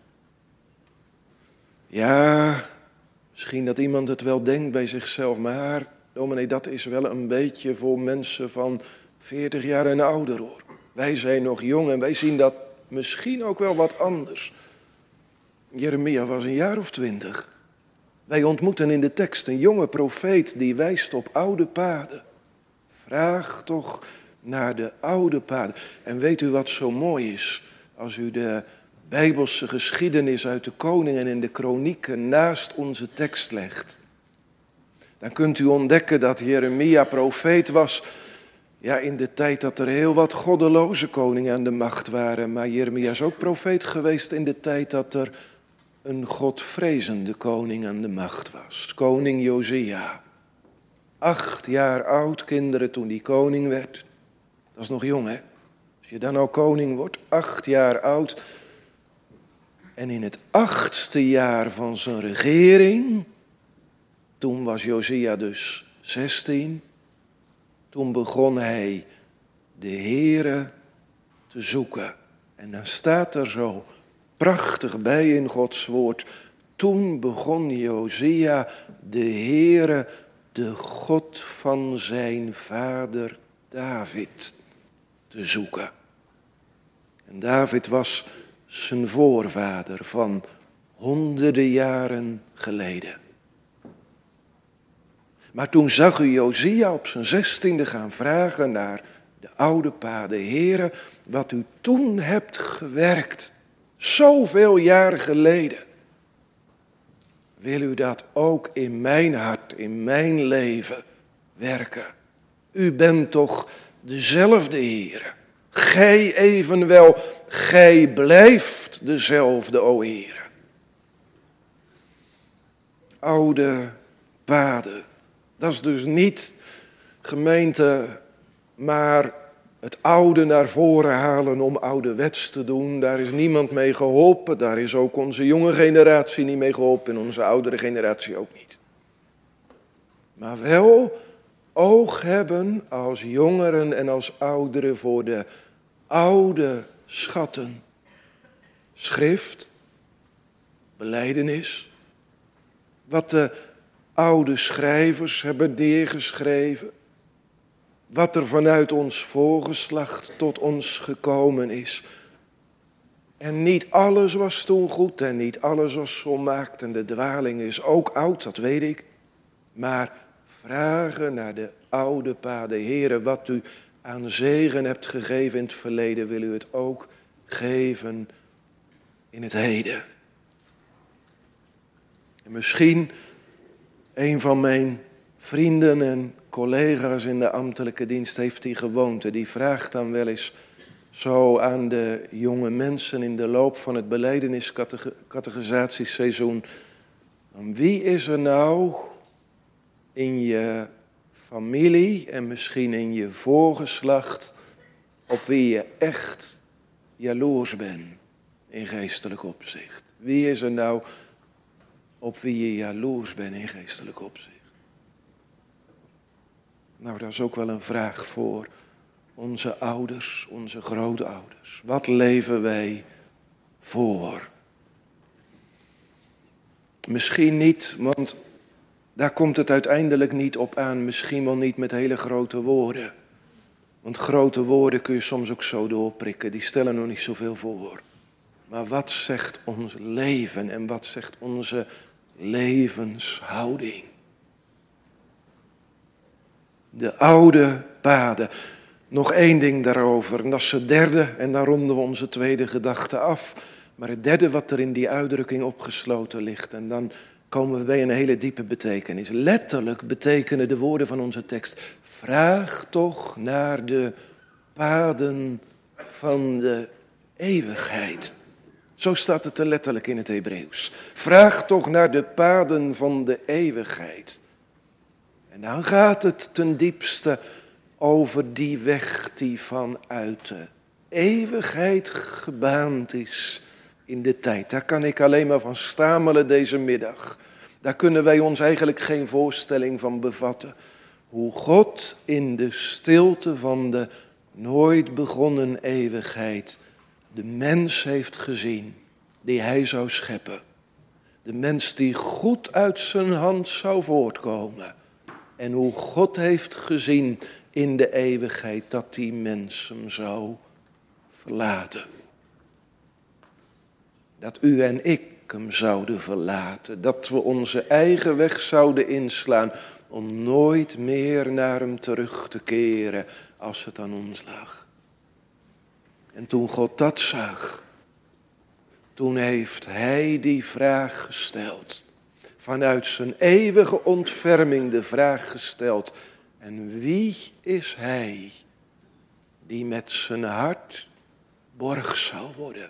Ja, misschien dat iemand het wel denkt bij zichzelf, maar dominee, dat is wel een beetje voor mensen van 40 jaar en ouder hoor. Wij zijn nog jong en wij zien dat misschien ook wel wat anders. Jeremia was een jaar of 20. Wij ontmoeten in de tekst een jonge profeet die wijst op oude paden. Vraag toch naar de oude paden. En weet u wat zo mooi is? Als u de Bijbelse geschiedenis uit de koningen en de kronieken naast onze tekst legt, dan kunt u ontdekken dat Jeremia profeet was, ja, in de tijd dat er heel wat goddeloze koningen aan de macht waren. Maar Jeremia is ook profeet geweest in de tijd dat er een godvrezende koning aan de macht was. Koning Josia. 8 jaar oud, kinderen, toen die koning werd. Dat is nog jong, hè? Als je dan al koning wordt, 8 jaar oud. En in het 8e jaar van zijn regering, toen was Josia dus 16... Toen begon hij de Heere te zoeken. En dan staat er zo prachtig bij in Gods woord. Toen begon Josia de Heere, de God van zijn vader David, te zoeken. En David was zijn voorvader van honderden jaren geleden. Maar toen zag u Josia op zijn 16e gaan vragen naar de oude paden. Heere, wat u toen hebt gewerkt, zoveel jaar geleden. Wil u dat ook in mijn hart, in mijn leven werken? U bent toch dezelfde Heere. Gij evenwel, gij blijft dezelfde, o Heere. Oude paden. Dat is dus niet, gemeente, maar het oude naar voren halen om ouderwets te doen. Daar is niemand mee geholpen. Daar is ook onze jonge generatie niet mee geholpen en onze oudere generatie ook niet. Maar wel oog hebben als jongeren en als ouderen voor de oude schatten. Schrift, belijdenis, wat de oude schrijvers hebben neergeschreven. Wat er vanuit ons voorgeslacht tot ons gekomen is. En niet alles was toen goed en niet alles was volmaakt. En de dwaling is ook oud, dat weet ik. Maar vragen naar de oude paden. Heere, wat u aan zegen hebt gegeven in het verleden, wil u het ook geven in het heden. En misschien een van mijn vrienden en collega's in de ambtelijke dienst heeft die gewoonte. Die vraagt dan wel eens zo aan de jonge mensen in de loop van het belijdenis-categorisatieseizoen. Wie is er nou in je familie en misschien in je voorgeslacht op wie je echt jaloers bent in geestelijk opzicht? Wie is er nou op wie je jaloers bent in geestelijk opzicht? Nou, dat is ook wel een vraag voor onze ouders, onze grootouders. Wat leven wij voor? Misschien niet, want daar komt het uiteindelijk niet op aan. Misschien wel niet met hele grote woorden. Want grote woorden kun je soms ook zo doorprikken. Die stellen nog niet zoveel voor. Maar wat zegt ons leven en wat zegt onze levenshouding? De oude paden. Nog 1 ding daarover. En dat is het derde. En dan ronden we onze tweede gedachte af. Maar het derde wat er in die uitdrukking opgesloten ligt. En dan komen we bij een hele diepe betekenis. Letterlijk betekenen de woorden van onze tekst. Vraag toch naar de paden van de eeuwigheid. Zo staat het er letterlijk in het Hebreeuws. Vraag toch naar de paden van de eeuwigheid. En dan gaat het ten diepste over die weg die vanuit de eeuwigheid gebaand is in de tijd. Daar kan ik alleen maar van stamelen deze middag. Daar kunnen wij ons eigenlijk geen voorstelling van bevatten. Hoe God in de stilte van de nooit begonnen eeuwigheid de mens heeft gezien die hij zou scheppen. De mens die goed uit zijn hand zou voortkomen. En hoe God heeft gezien in de eeuwigheid dat die mens hem zou verlaten. Dat u en ik hem zouden verlaten. Dat we onze eigen weg zouden inslaan om nooit meer naar hem terug te keren als het aan ons lag. En toen God dat zag, toen heeft hij die vraag gesteld. Vanuit zijn eeuwige ontferming de vraag gesteld. En wie is hij die met zijn hart borg zal worden?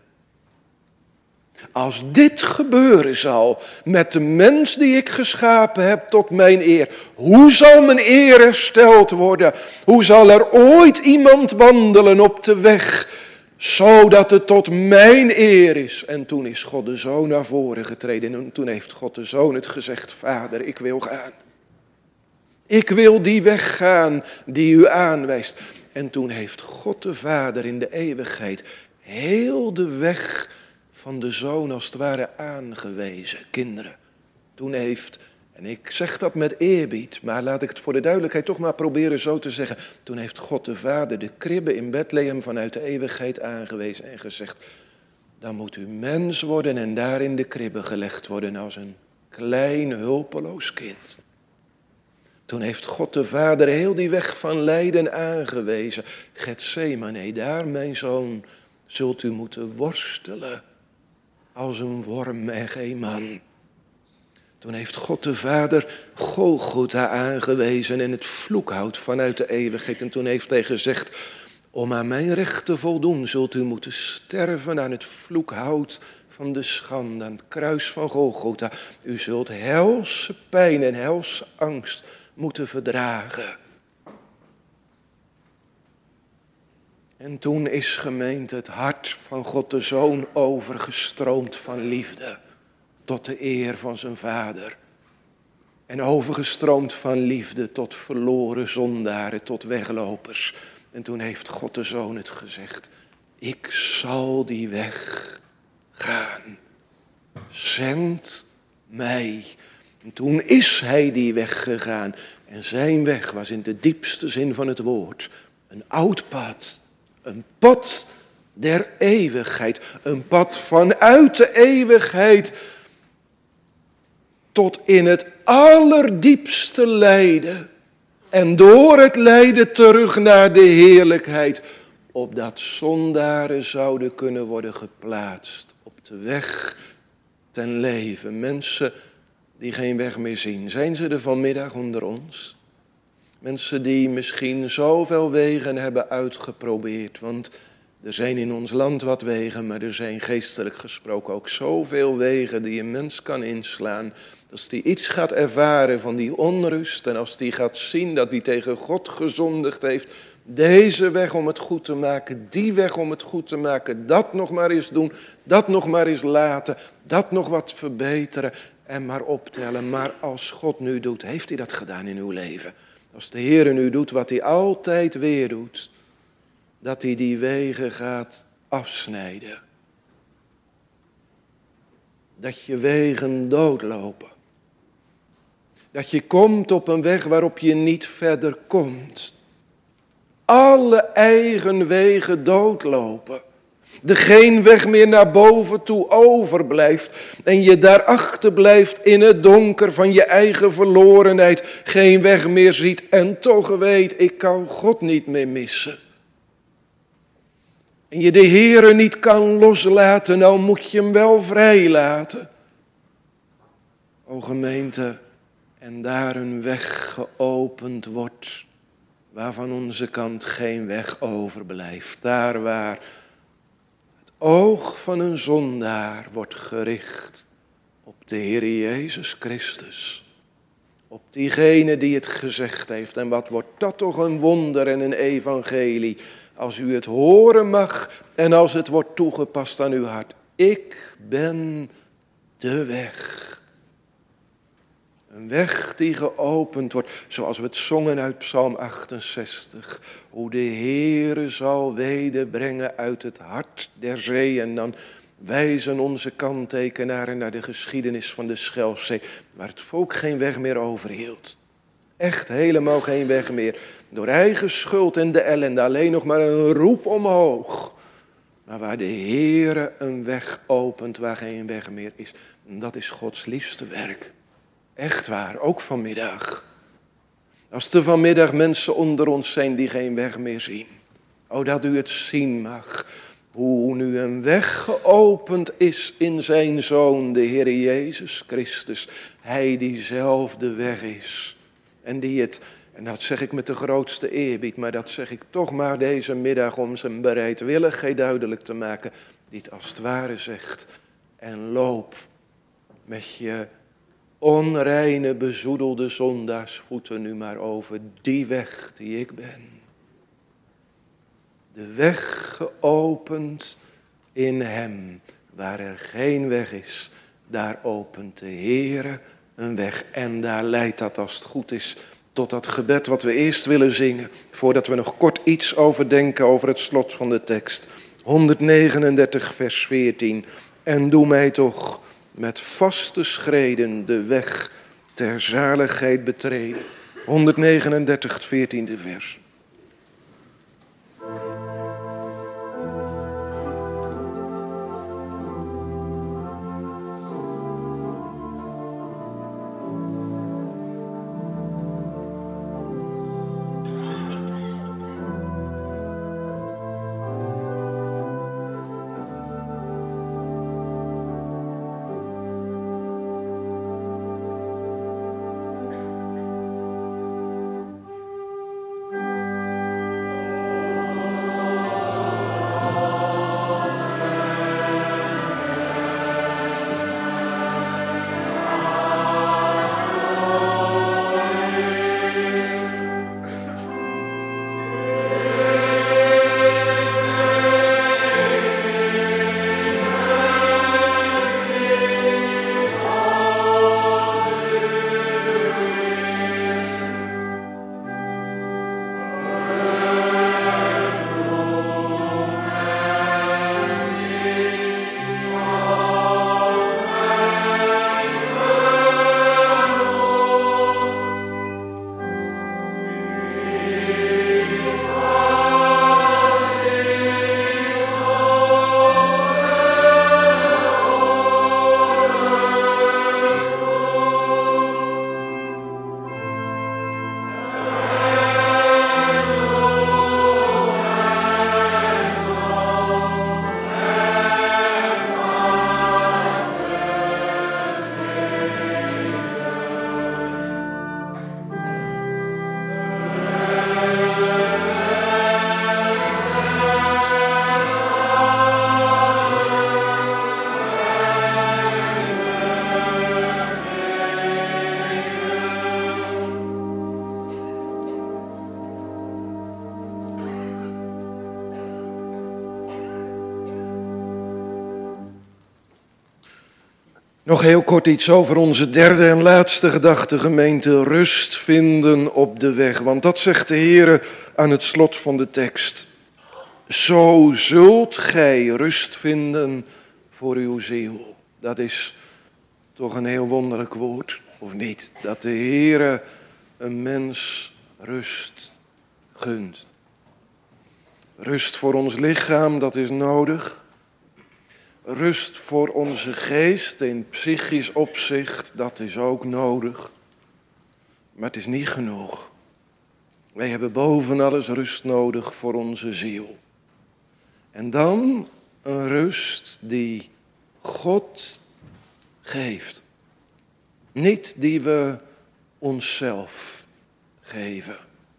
Als dit gebeuren zal met de mens die ik geschapen heb tot mijn eer, hoe zal mijn eer hersteld worden? Hoe zal er ooit iemand wandelen op de weg, zodat het tot mijn eer is? En toen is God de Zoon naar voren getreden en toen heeft God de Zoon het gezegd: Vader, ik wil gaan. Ik wil die weg gaan die u aanwijst. En toen heeft God de Vader in de eeuwigheid heel de weg van de Zoon als het ware aangewezen. Kinderen, toen heeft, en ik zeg dat met eerbied, maar laat ik het voor de duidelijkheid toch maar proberen zo te zeggen. Toen heeft God de Vader de kribbe in Bethlehem vanuit de eeuwigheid aangewezen en gezegd: dan moet u mens worden en daar in de kribbe gelegd worden als een klein hulpeloos kind. Toen heeft God de Vader heel die weg van lijden aangewezen. Getsemane, daar mijn zoon, zult u moeten worstelen als een worm en geen man. Toen heeft God de Vader Golgotha aangewezen en het vloekhout vanuit de eeuwigheid. En toen heeft hij gezegd: om aan mijn recht te voldoen zult u moeten sterven aan het vloekhout van de schande, aan het kruis van Golgotha. U zult helse pijn en helse angst moeten verdragen. En toen is, gemeente, het hart van God de Zoon overgestroomd van liefde tot de eer van zijn Vader. En overgestroomd van liefde tot verloren zondaren, tot weglopers. En toen heeft God de Zoon het gezegd: ik zal die weg gaan. Zend mij. En toen is hij die weg gegaan. En zijn weg was in de diepste zin van het woord een oud pad. Een pad der eeuwigheid. Een pad vanuit de eeuwigheid tot in het allerdiepste lijden. En door het lijden terug naar de heerlijkheid. Opdat zondaren zouden kunnen worden geplaatst op de weg ten leven. Mensen die geen weg meer zien. Zijn ze er vanmiddag onder ons? Mensen die misschien zoveel wegen hebben uitgeprobeerd. Want er zijn in ons land wat wegen, maar er zijn geestelijk gesproken ook zoveel wegen die een mens kan inslaan. Als die iets gaat ervaren van die onrust en als die gaat zien dat die tegen God gezondigd heeft. Deze weg om het goed te maken, die weg om het goed te maken, dat nog maar eens doen, dat nog maar eens laten, dat nog wat verbeteren en maar optellen. Maar als God nu doet, heeft hij dat gedaan in uw leven? Als de Heer nu doet wat hij altijd weer doet, dat hij die wegen gaat afsnijden. Dat je wegen doodlopen. Dat je komt op een weg waarop je niet verder komt. Alle eigen wegen doodlopen. Er geen weg meer naar boven toe overblijft. En je daarachter blijft in het donker van je eigen verlorenheid. Geen weg meer ziet en toch weet, ik kan God niet meer missen. En je de Heere niet kan loslaten, nou moet je hem wel vrijlaten. O gemeente, en daar een weg geopend wordt, waarvan onze kant geen weg overblijft. Daar waar het oog van een zondaar wordt gericht op de Heer Jezus Christus. Op diegene die het gezegd heeft. En wat wordt dat toch een wonder en een evangelie. Als u het horen mag en als het wordt toegepast aan uw hart. Ik ben de weg. Een weg die geopend wordt, zoals we het zongen uit Psalm 68. Hoe de Heere zal wederbrengen uit het hart der zee. En dan wijzen onze kanttekenaren naar de geschiedenis van de Schelfzee. Waar het volk geen weg meer overhield. Echt helemaal geen weg meer. Door eigen schuld en de ellende alleen nog maar een roep omhoog. Maar waar de Heere een weg opent waar geen weg meer is. Dat is Gods liefste werk. Echt waar, ook vanmiddag. Als er vanmiddag mensen onder ons zijn die geen weg meer zien. O, dat u het zien mag. Hoe nu een weg geopend is in zijn Zoon, de Heer Jezus Christus. Hij die zelf de weg is. En die het, en dat zeg ik met de grootste eerbied, maar dat zeg ik toch maar deze middag om zijn bereidwilligheid duidelijk te maken. Die het als het ware zegt. En loop met je onreine, bezoedelde zondaarsvoeten nu maar over die weg die ik ben. De weg geopend in hem, waar er geen weg is, daar opent de Heere een weg. En daar leidt dat, als het goed is, tot dat gebed wat we eerst willen zingen, voordat we nog kort iets overdenken over het slot van de tekst. 139 vers 14. En doe mij toch met vaste schreden de weg ter zaligheid betreden. 139, het 14e vers. Nog heel kort iets over onze derde en laatste gedachte, gemeente. Rust vinden op de weg. Want dat zegt de Heer aan het slot van de tekst. Zo zult gij rust vinden voor uw ziel. Dat is toch een heel wonderlijk woord, of niet? Dat de Heer een mens rust gunt. Rust voor ons lichaam, dat is nodig. Rust voor onze geest in psychisch opzicht, dat is ook nodig. Maar het is niet genoeg. Wij hebben boven alles rust nodig voor onze ziel. En dan een rust die God geeft. Niet die we onszelf geven.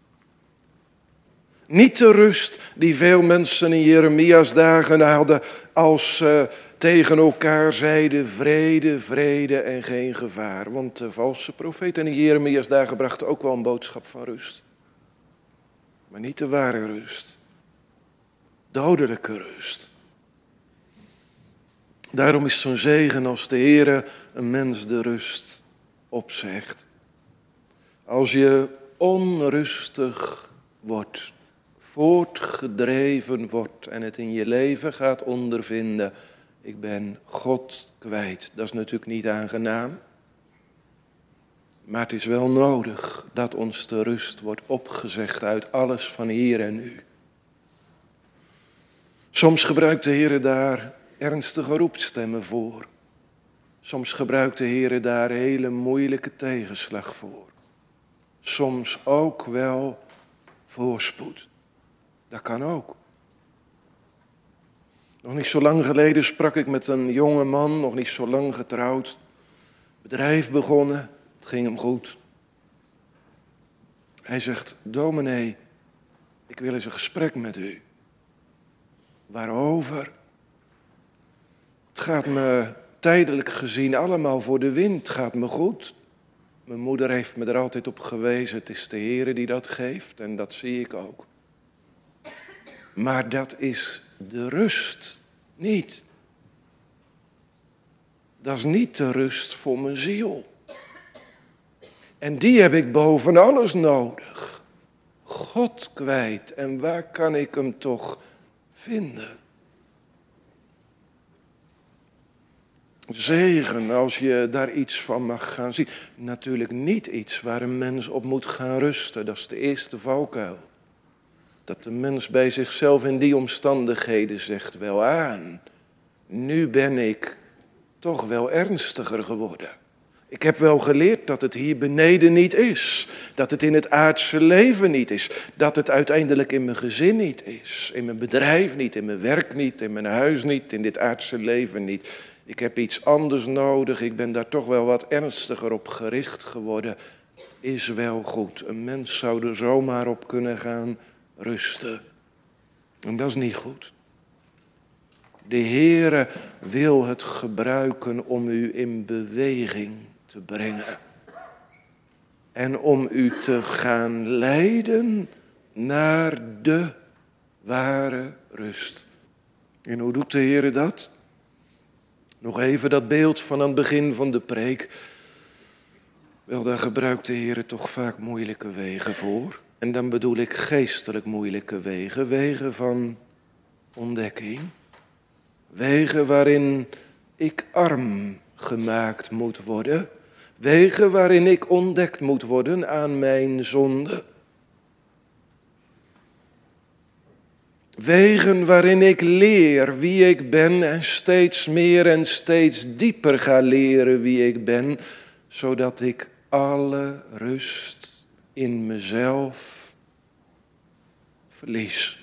Niet de rust die veel mensen in Jeremia's dagen hadden als ze tegen elkaar zeiden vrede, vrede en geen gevaar. Want de valse profeten in Jeremia's dagen brachten ook wel een boodschap van rust. Maar niet de ware rust. Dodelijke rust. Daarom is het zo'n zegen als de Heere een mens de rust opzegt. Als je onrustig wordt, voortgedreven wordt en het in je leven gaat ondervinden. Ik ben God kwijt. Dat is natuurlijk niet aangenaam. Maar het is wel nodig dat ons de rust wordt opgezegd uit alles van hier en nu. Soms gebruikt de Heer daar ernstige roepstemmen voor. Soms gebruikt de Heer daar hele moeilijke tegenslag voor. Soms ook wel voorspoed. Dat kan ook. Nog niet zo lang geleden sprak ik met een jonge man, nog niet zo lang getrouwd. Bedrijf begonnen, het ging hem goed. Hij zegt, dominee, ik wil eens een gesprek met u. Waarover? Het gaat me tijdelijk gezien allemaal voor de wind, het gaat me goed. Mijn moeder heeft me er altijd op gewezen, het is de Heere die dat geeft en dat zie ik ook. Maar dat is de rust niet. Dat is niet de rust voor mijn ziel. En die heb ik boven alles nodig. God kwijt. En waar kan ik hem toch vinden? Zegen, als je daar iets van mag gaan zien. Natuurlijk niet iets waar een mens op moet gaan rusten. Dat is de eerste valkuil. Dat de mens bij zichzelf in die omstandigheden zegt, wel aan. Nu ben ik toch wel ernstiger geworden. Ik heb wel geleerd dat het hier beneden niet is. Dat het in het aardse leven niet is. Dat het uiteindelijk in mijn gezin niet is. In mijn bedrijf niet, in mijn werk niet, in mijn huis niet, in dit aardse leven niet. Ik heb iets anders nodig. Ik ben daar toch wel wat ernstiger op gericht geworden. Het is wel goed. Een mens zou er zomaar op kunnen gaan rusten. En dat is niet goed. De Heere wil het gebruiken om u in beweging te brengen. En om u te gaan leiden naar de ware rust. En hoe doet de Heere dat? Nog even dat beeld van aan het begin van de preek. Wel, daar gebruikt de Heere toch vaak moeilijke wegen voor. En dan bedoel ik geestelijk moeilijke wegen. Wegen van ontdekking. Wegen waarin ik arm gemaakt moet worden. Wegen waarin ik ontdekt moet worden aan mijn zonde. Wegen waarin ik leer wie ik ben en steeds meer en steeds dieper ga leren wie ik ben. Zodat ik alle rust in mezelf verlies.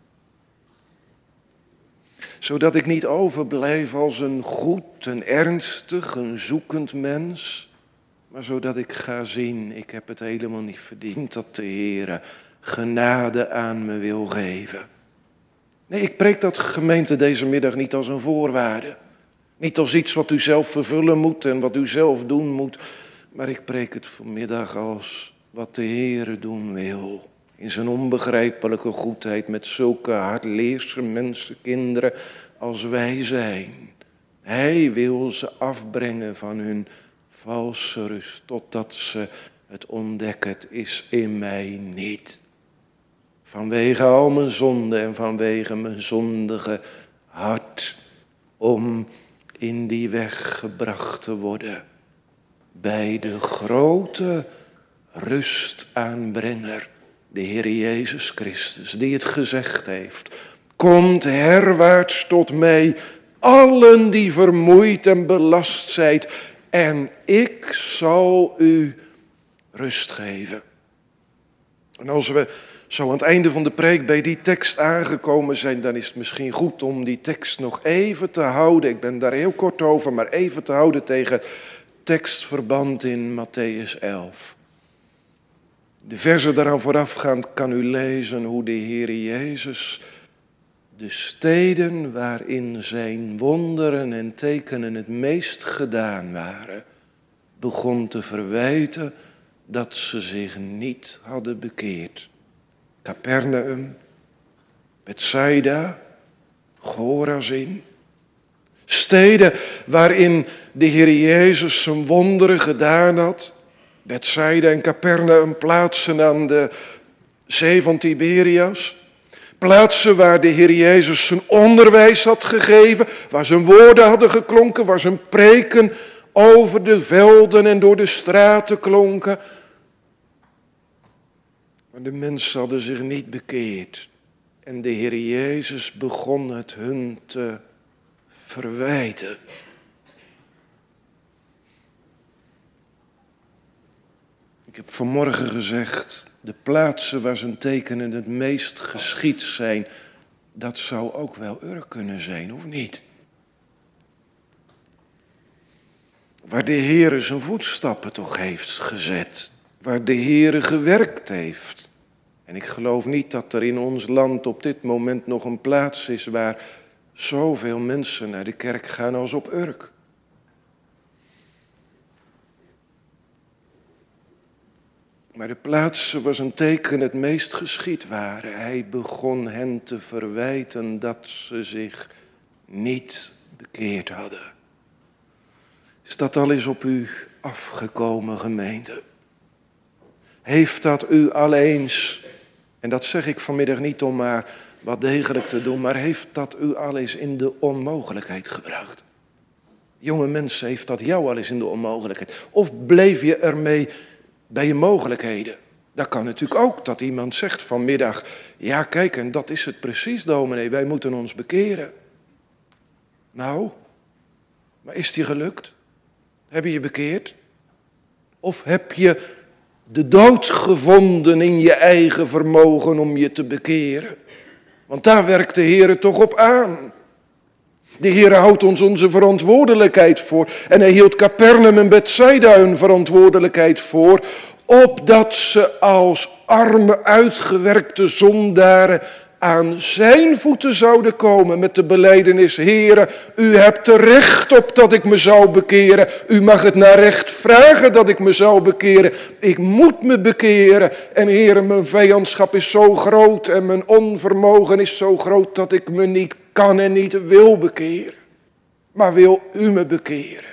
Zodat ik niet overblijf als een goed, een ernstig, een zoekend mens. Maar zodat ik ga zien, ik heb het helemaal niet verdiend dat de Heere genade aan me wil geven. Nee, ik preek dat gemeente deze middag niet als een voorwaarde. Niet als iets wat u zelf vervullen moet en wat u zelf doen moet. Maar ik preek het vanmiddag als wat de Heere doen wil. In zijn onbegrijpelijke goedheid met zulke hardleerse mensen, kinderen als wij zijn. Hij wil ze afbrengen van hun valse rust, totdat ze het ontdekken, het is in mij niet. Vanwege al mijn zonden en vanwege mijn zondige hart, om in die weg gebracht te worden bij de grote rustaanbrenger, de Heer Jezus Christus, die het gezegd heeft. Komt herwaarts tot mij, allen die vermoeid en belast zijt, en ik zal u rust geven. En als we zo aan het einde van de preek bij die tekst aangekomen zijn, dan is het misschien goed om die tekst nog even te houden. Ik ben daar heel kort over, maar even te houden tegen tekstverband in Mattheüs 11. De versen daaraan voorafgaand kan u lezen hoe de Heer Jezus de steden waarin zijn wonderen en tekenen het meest gedaan waren, begon te verwijten dat ze zich niet hadden bekeerd. Capernaum, Bethsaida, Chorazin. Steden waarin de Heer Jezus zijn wonderen gedaan had. Bethsaida en Capernaum, plaatsen aan de zee van Tiberias. Plaatsen waar de Heer Jezus zijn onderwijs had gegeven, waar zijn woorden hadden geklonken, waar zijn preken over de velden en door de straten klonken. Maar de mensen hadden zich niet bekeerd. En de Heer Jezus begon het hun te verwijten. heb vanmorgen gezegd, de plaatsen waar zijn tekenen het meest geschied zijn, dat zou ook wel Urk kunnen zijn, of niet? Waar de Heere zijn voetstappen toch heeft gezet, waar de Heere gewerkt heeft. En ik geloof niet dat er in ons land op dit moment nog een plaats is waar zoveel mensen naar de kerk gaan als op Urk. Maar de plaatsen waar zijn teken het meest geschied waren, hij begon hen te verwijten dat ze zich niet bekeerd hadden. Is dat al eens op u afgekomen, gemeente? Heeft dat u al eens, en dat zeg ik vanmiddag niet om maar wat degelijk te doen, maar heeft dat u al eens in de onmogelijkheid gebracht? Jonge mensen, heeft dat jou al eens in de onmogelijkheid? Of bleef je ermee bij je mogelijkheden? Dat kan natuurlijk ook, dat iemand zegt vanmiddag, ja kijk, en dat is het precies, dominee, wij moeten ons bekeren. Nou, maar is het je gelukt? Heb je je bekeerd? Of heb je de dood gevonden in je eigen vermogen om je te bekeren? Want daar werkt de Heere toch op aan. De Heere houdt ons onze verantwoordelijkheid voor. En hij hield Capernaum en Bethsaida hun verantwoordelijkheid voor, opdat ze als arme, uitgewerkte zondaren aan zijn voeten zouden komen met de belijdenis: Heere, u hebt er recht op dat ik me zou bekeren. U mag het naar recht vragen dat ik me zou bekeren. Ik moet me bekeren. En Heere, mijn vijandschap is zo groot en mijn onvermogen is zo groot dat ik me niet kan en niet wil bekeren. Maar wil u me bekeren?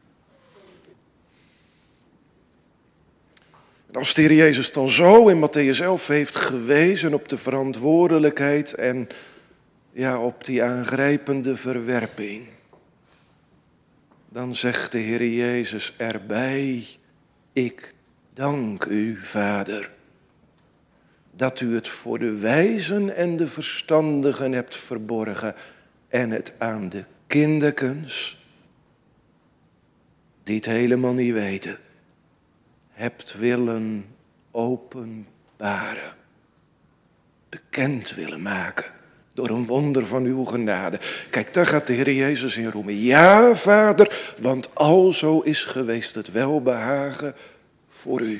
Als de Heer Jezus dan zo in Mattheüs 11 heeft gewezen op de verantwoordelijkheid en ja, op die aangrijpende verwerping, dan zegt de Heer Jezus erbij: ik dank u, Vader, dat u het voor de wijzen en de verstandigen hebt verborgen en het aan de kinderkens, die het helemaal niet weten, hebt willen openbaren, bekend willen maken door een wonder van uw genade. Kijk, daar gaat de Heer Jezus in roemen. Ja, Vader, want alzo is geweest het welbehagen voor u.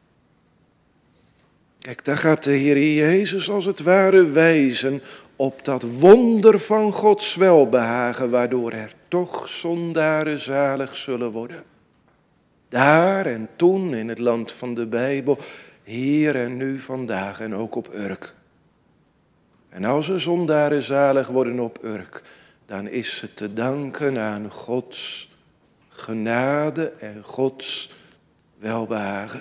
Kijk, daar gaat de Heer Jezus als het ware wijzen op dat wonder van Gods welbehagen, waardoor er toch zondaren zalig zullen worden. Daar en toen in het land van de Bijbel, hier en nu vandaag en ook op Urk. En als er zondaren zalig worden op Urk, dan is het te danken aan Gods genade en Gods welbehagen.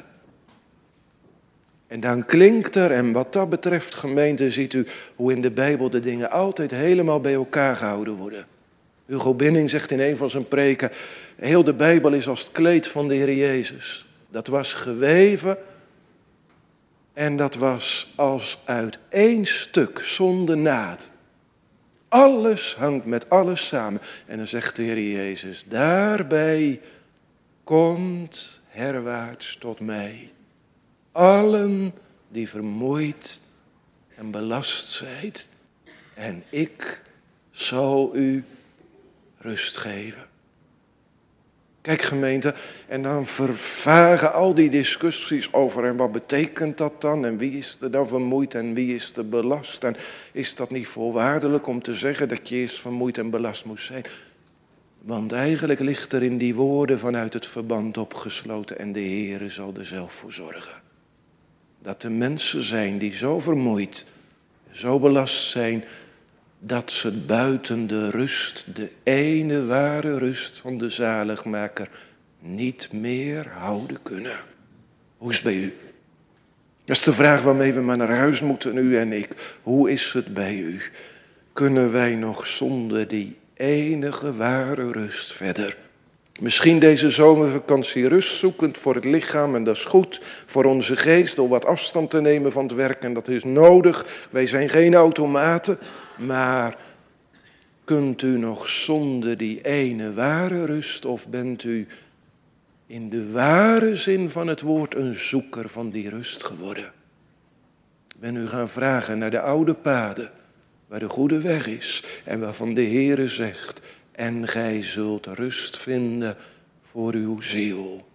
En dan klinkt er, en wat dat betreft, gemeente, ziet u hoe in de Bijbel de dingen altijd helemaal bij elkaar gehouden worden. Hugo Binning zegt in een van zijn preken: heel de Bijbel is als het kleed van de Heer Jezus. Dat was geweven en dat was als uit één stuk, zonder naad. Alles hangt met alles samen. En dan zegt de Heer Jezus: daarbij komt herwaarts tot mij allen die vermoeid en belast zijt, en ik zal u rust geven. Kijk, gemeente, en dan vervagen al die discussies over en wat betekent dat dan en wie is er dan vermoeid en wie is er belast en is dat niet voorwaardelijk om te zeggen dat je eerst vermoeid en belast moest zijn? Want eigenlijk ligt er in die woorden vanuit het verband opgesloten en de Heere zal er zelf voor zorgen. Dat er mensen zijn die zo vermoeid, zo belast zijn, dat ze buiten de rust, de ene ware rust van de zaligmaker, niet meer houden kunnen. Hoe is het bij u? Dat is de vraag waarmee we maar naar huis moeten, u en ik. Hoe is het bij u? Kunnen wij nog zonder die enige ware rust verder? Misschien deze zomervakantie rust zoekend voor het lichaam en dat is goed voor onze geest door wat afstand te nemen van het werk en dat is nodig. Wij zijn geen automaten, maar kunt u nog zonder die ene ware rust of bent u in de ware zin van het woord een zoeker van die rust geworden. Ik ben u gaan vragen naar de oude paden, waar de goede weg is en waarvan de Heere zegt, en gij zult rust vinden voor uw ziel.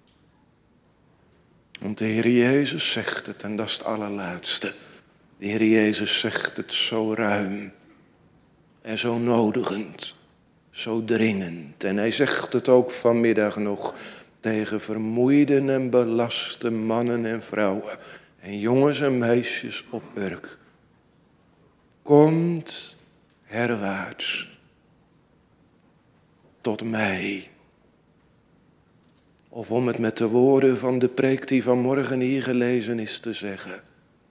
Want de Heer Jezus zegt het, en dat is het allerlaatste. De Heer Jezus zegt het zo ruim en zo nodigend, zo dringend. En hij zegt het ook vanmiddag nog tegen vermoeide en belaste mannen en vrouwen en jongens en meisjes op Urk. Komt herwaarts tot mij. Of om het met de woorden van de preek die vanmorgen hier gelezen is te zeggen.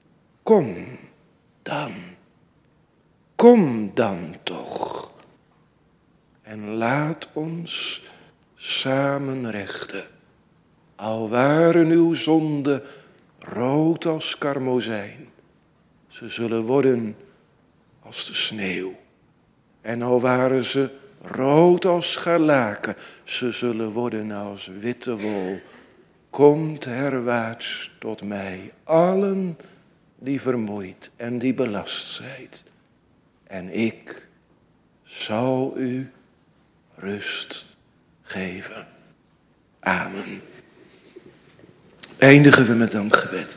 Kom dan toch. En laat ons samen rechten. Al waren uw zonden rood als karmozijn. Ze zullen worden als de sneeuw. En al waren ze rood als scharlaken, ze zullen worden als witte wol. Komt herwaarts tot mij, allen die vermoeid en die belast zijt. En ik zal u rust geven. Amen. Eindigen we met dankgebed.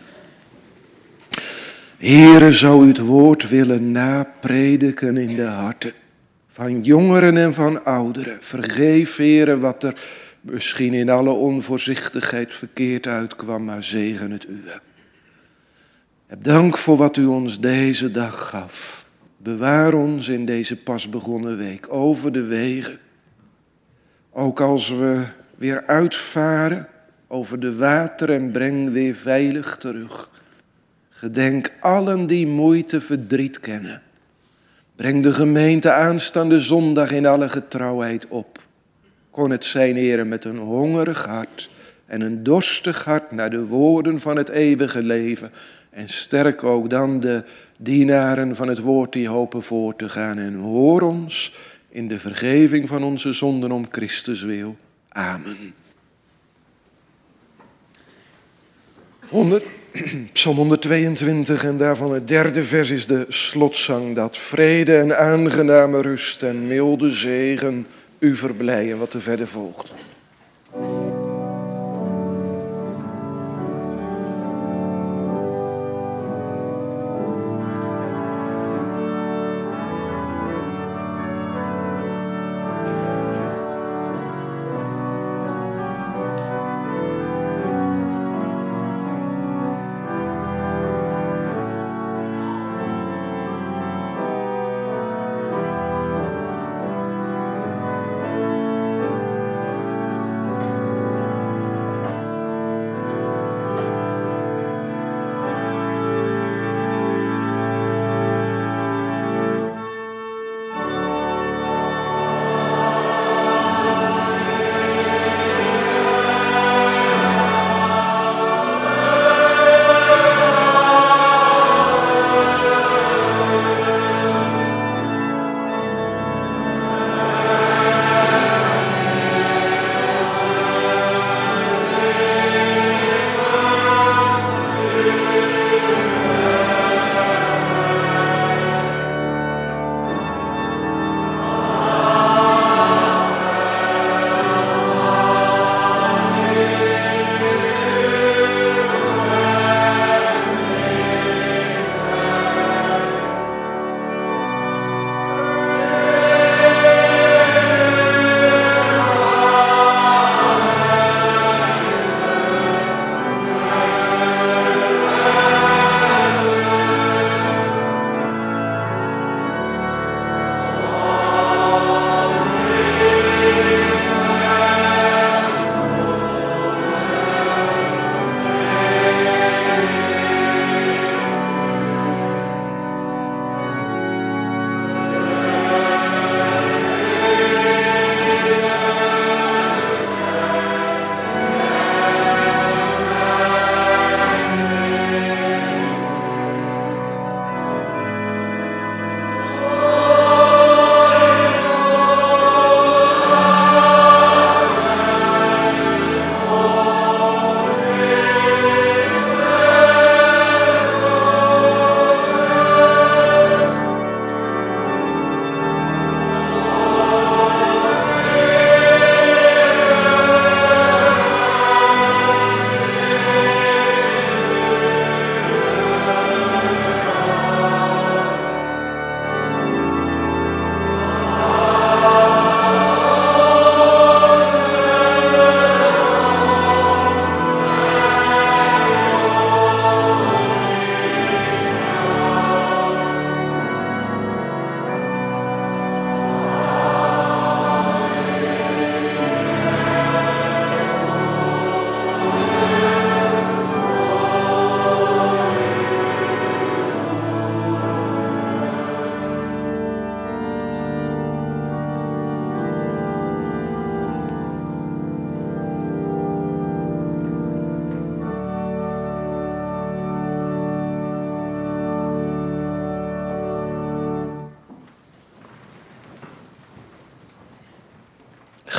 Heere, zou u het woord willen naprediken in de harten van jongeren en van ouderen. Vergeef, Heere, wat er misschien in alle onvoorzichtigheid verkeerd uitkwam, maar zegen het uwe. Heb dank voor wat u ons deze dag gaf. Bewaar ons in deze pas begonnen week over de wegen. Ook als we weer uitvaren over de water en breng weer veilig terug. Gedenk allen die moeite, verdriet kennen. Breng de gemeente aanstaande zondag in alle getrouwheid op. Kon het zijn, Heere, met een hongerig hart en een dorstig hart naar de woorden van het eeuwige leven. En sterk ook dan de dienaren van het woord die hopen voor te gaan. En hoor ons in de vergeving van onze zonden om Christus wil. Amen. Psalm 122 en daarvan het derde vers is de slotzang. Dat vrede en aangename rust en milde zegen u verblijden, wat er verder volgt.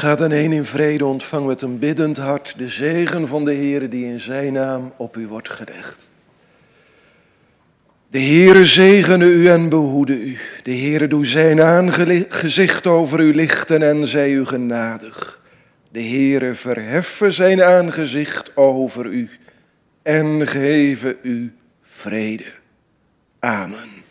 Ga dan heen in vrede, ontvang met een biddend hart de zegen van de Heere die in zijn naam op u wordt gelegd. De Heere zegene u en behoede u. De Heere doe zijn aangezicht over u lichten en zij u genadig. De Heere verheffe zijn aangezicht over u en geven u vrede. Amen.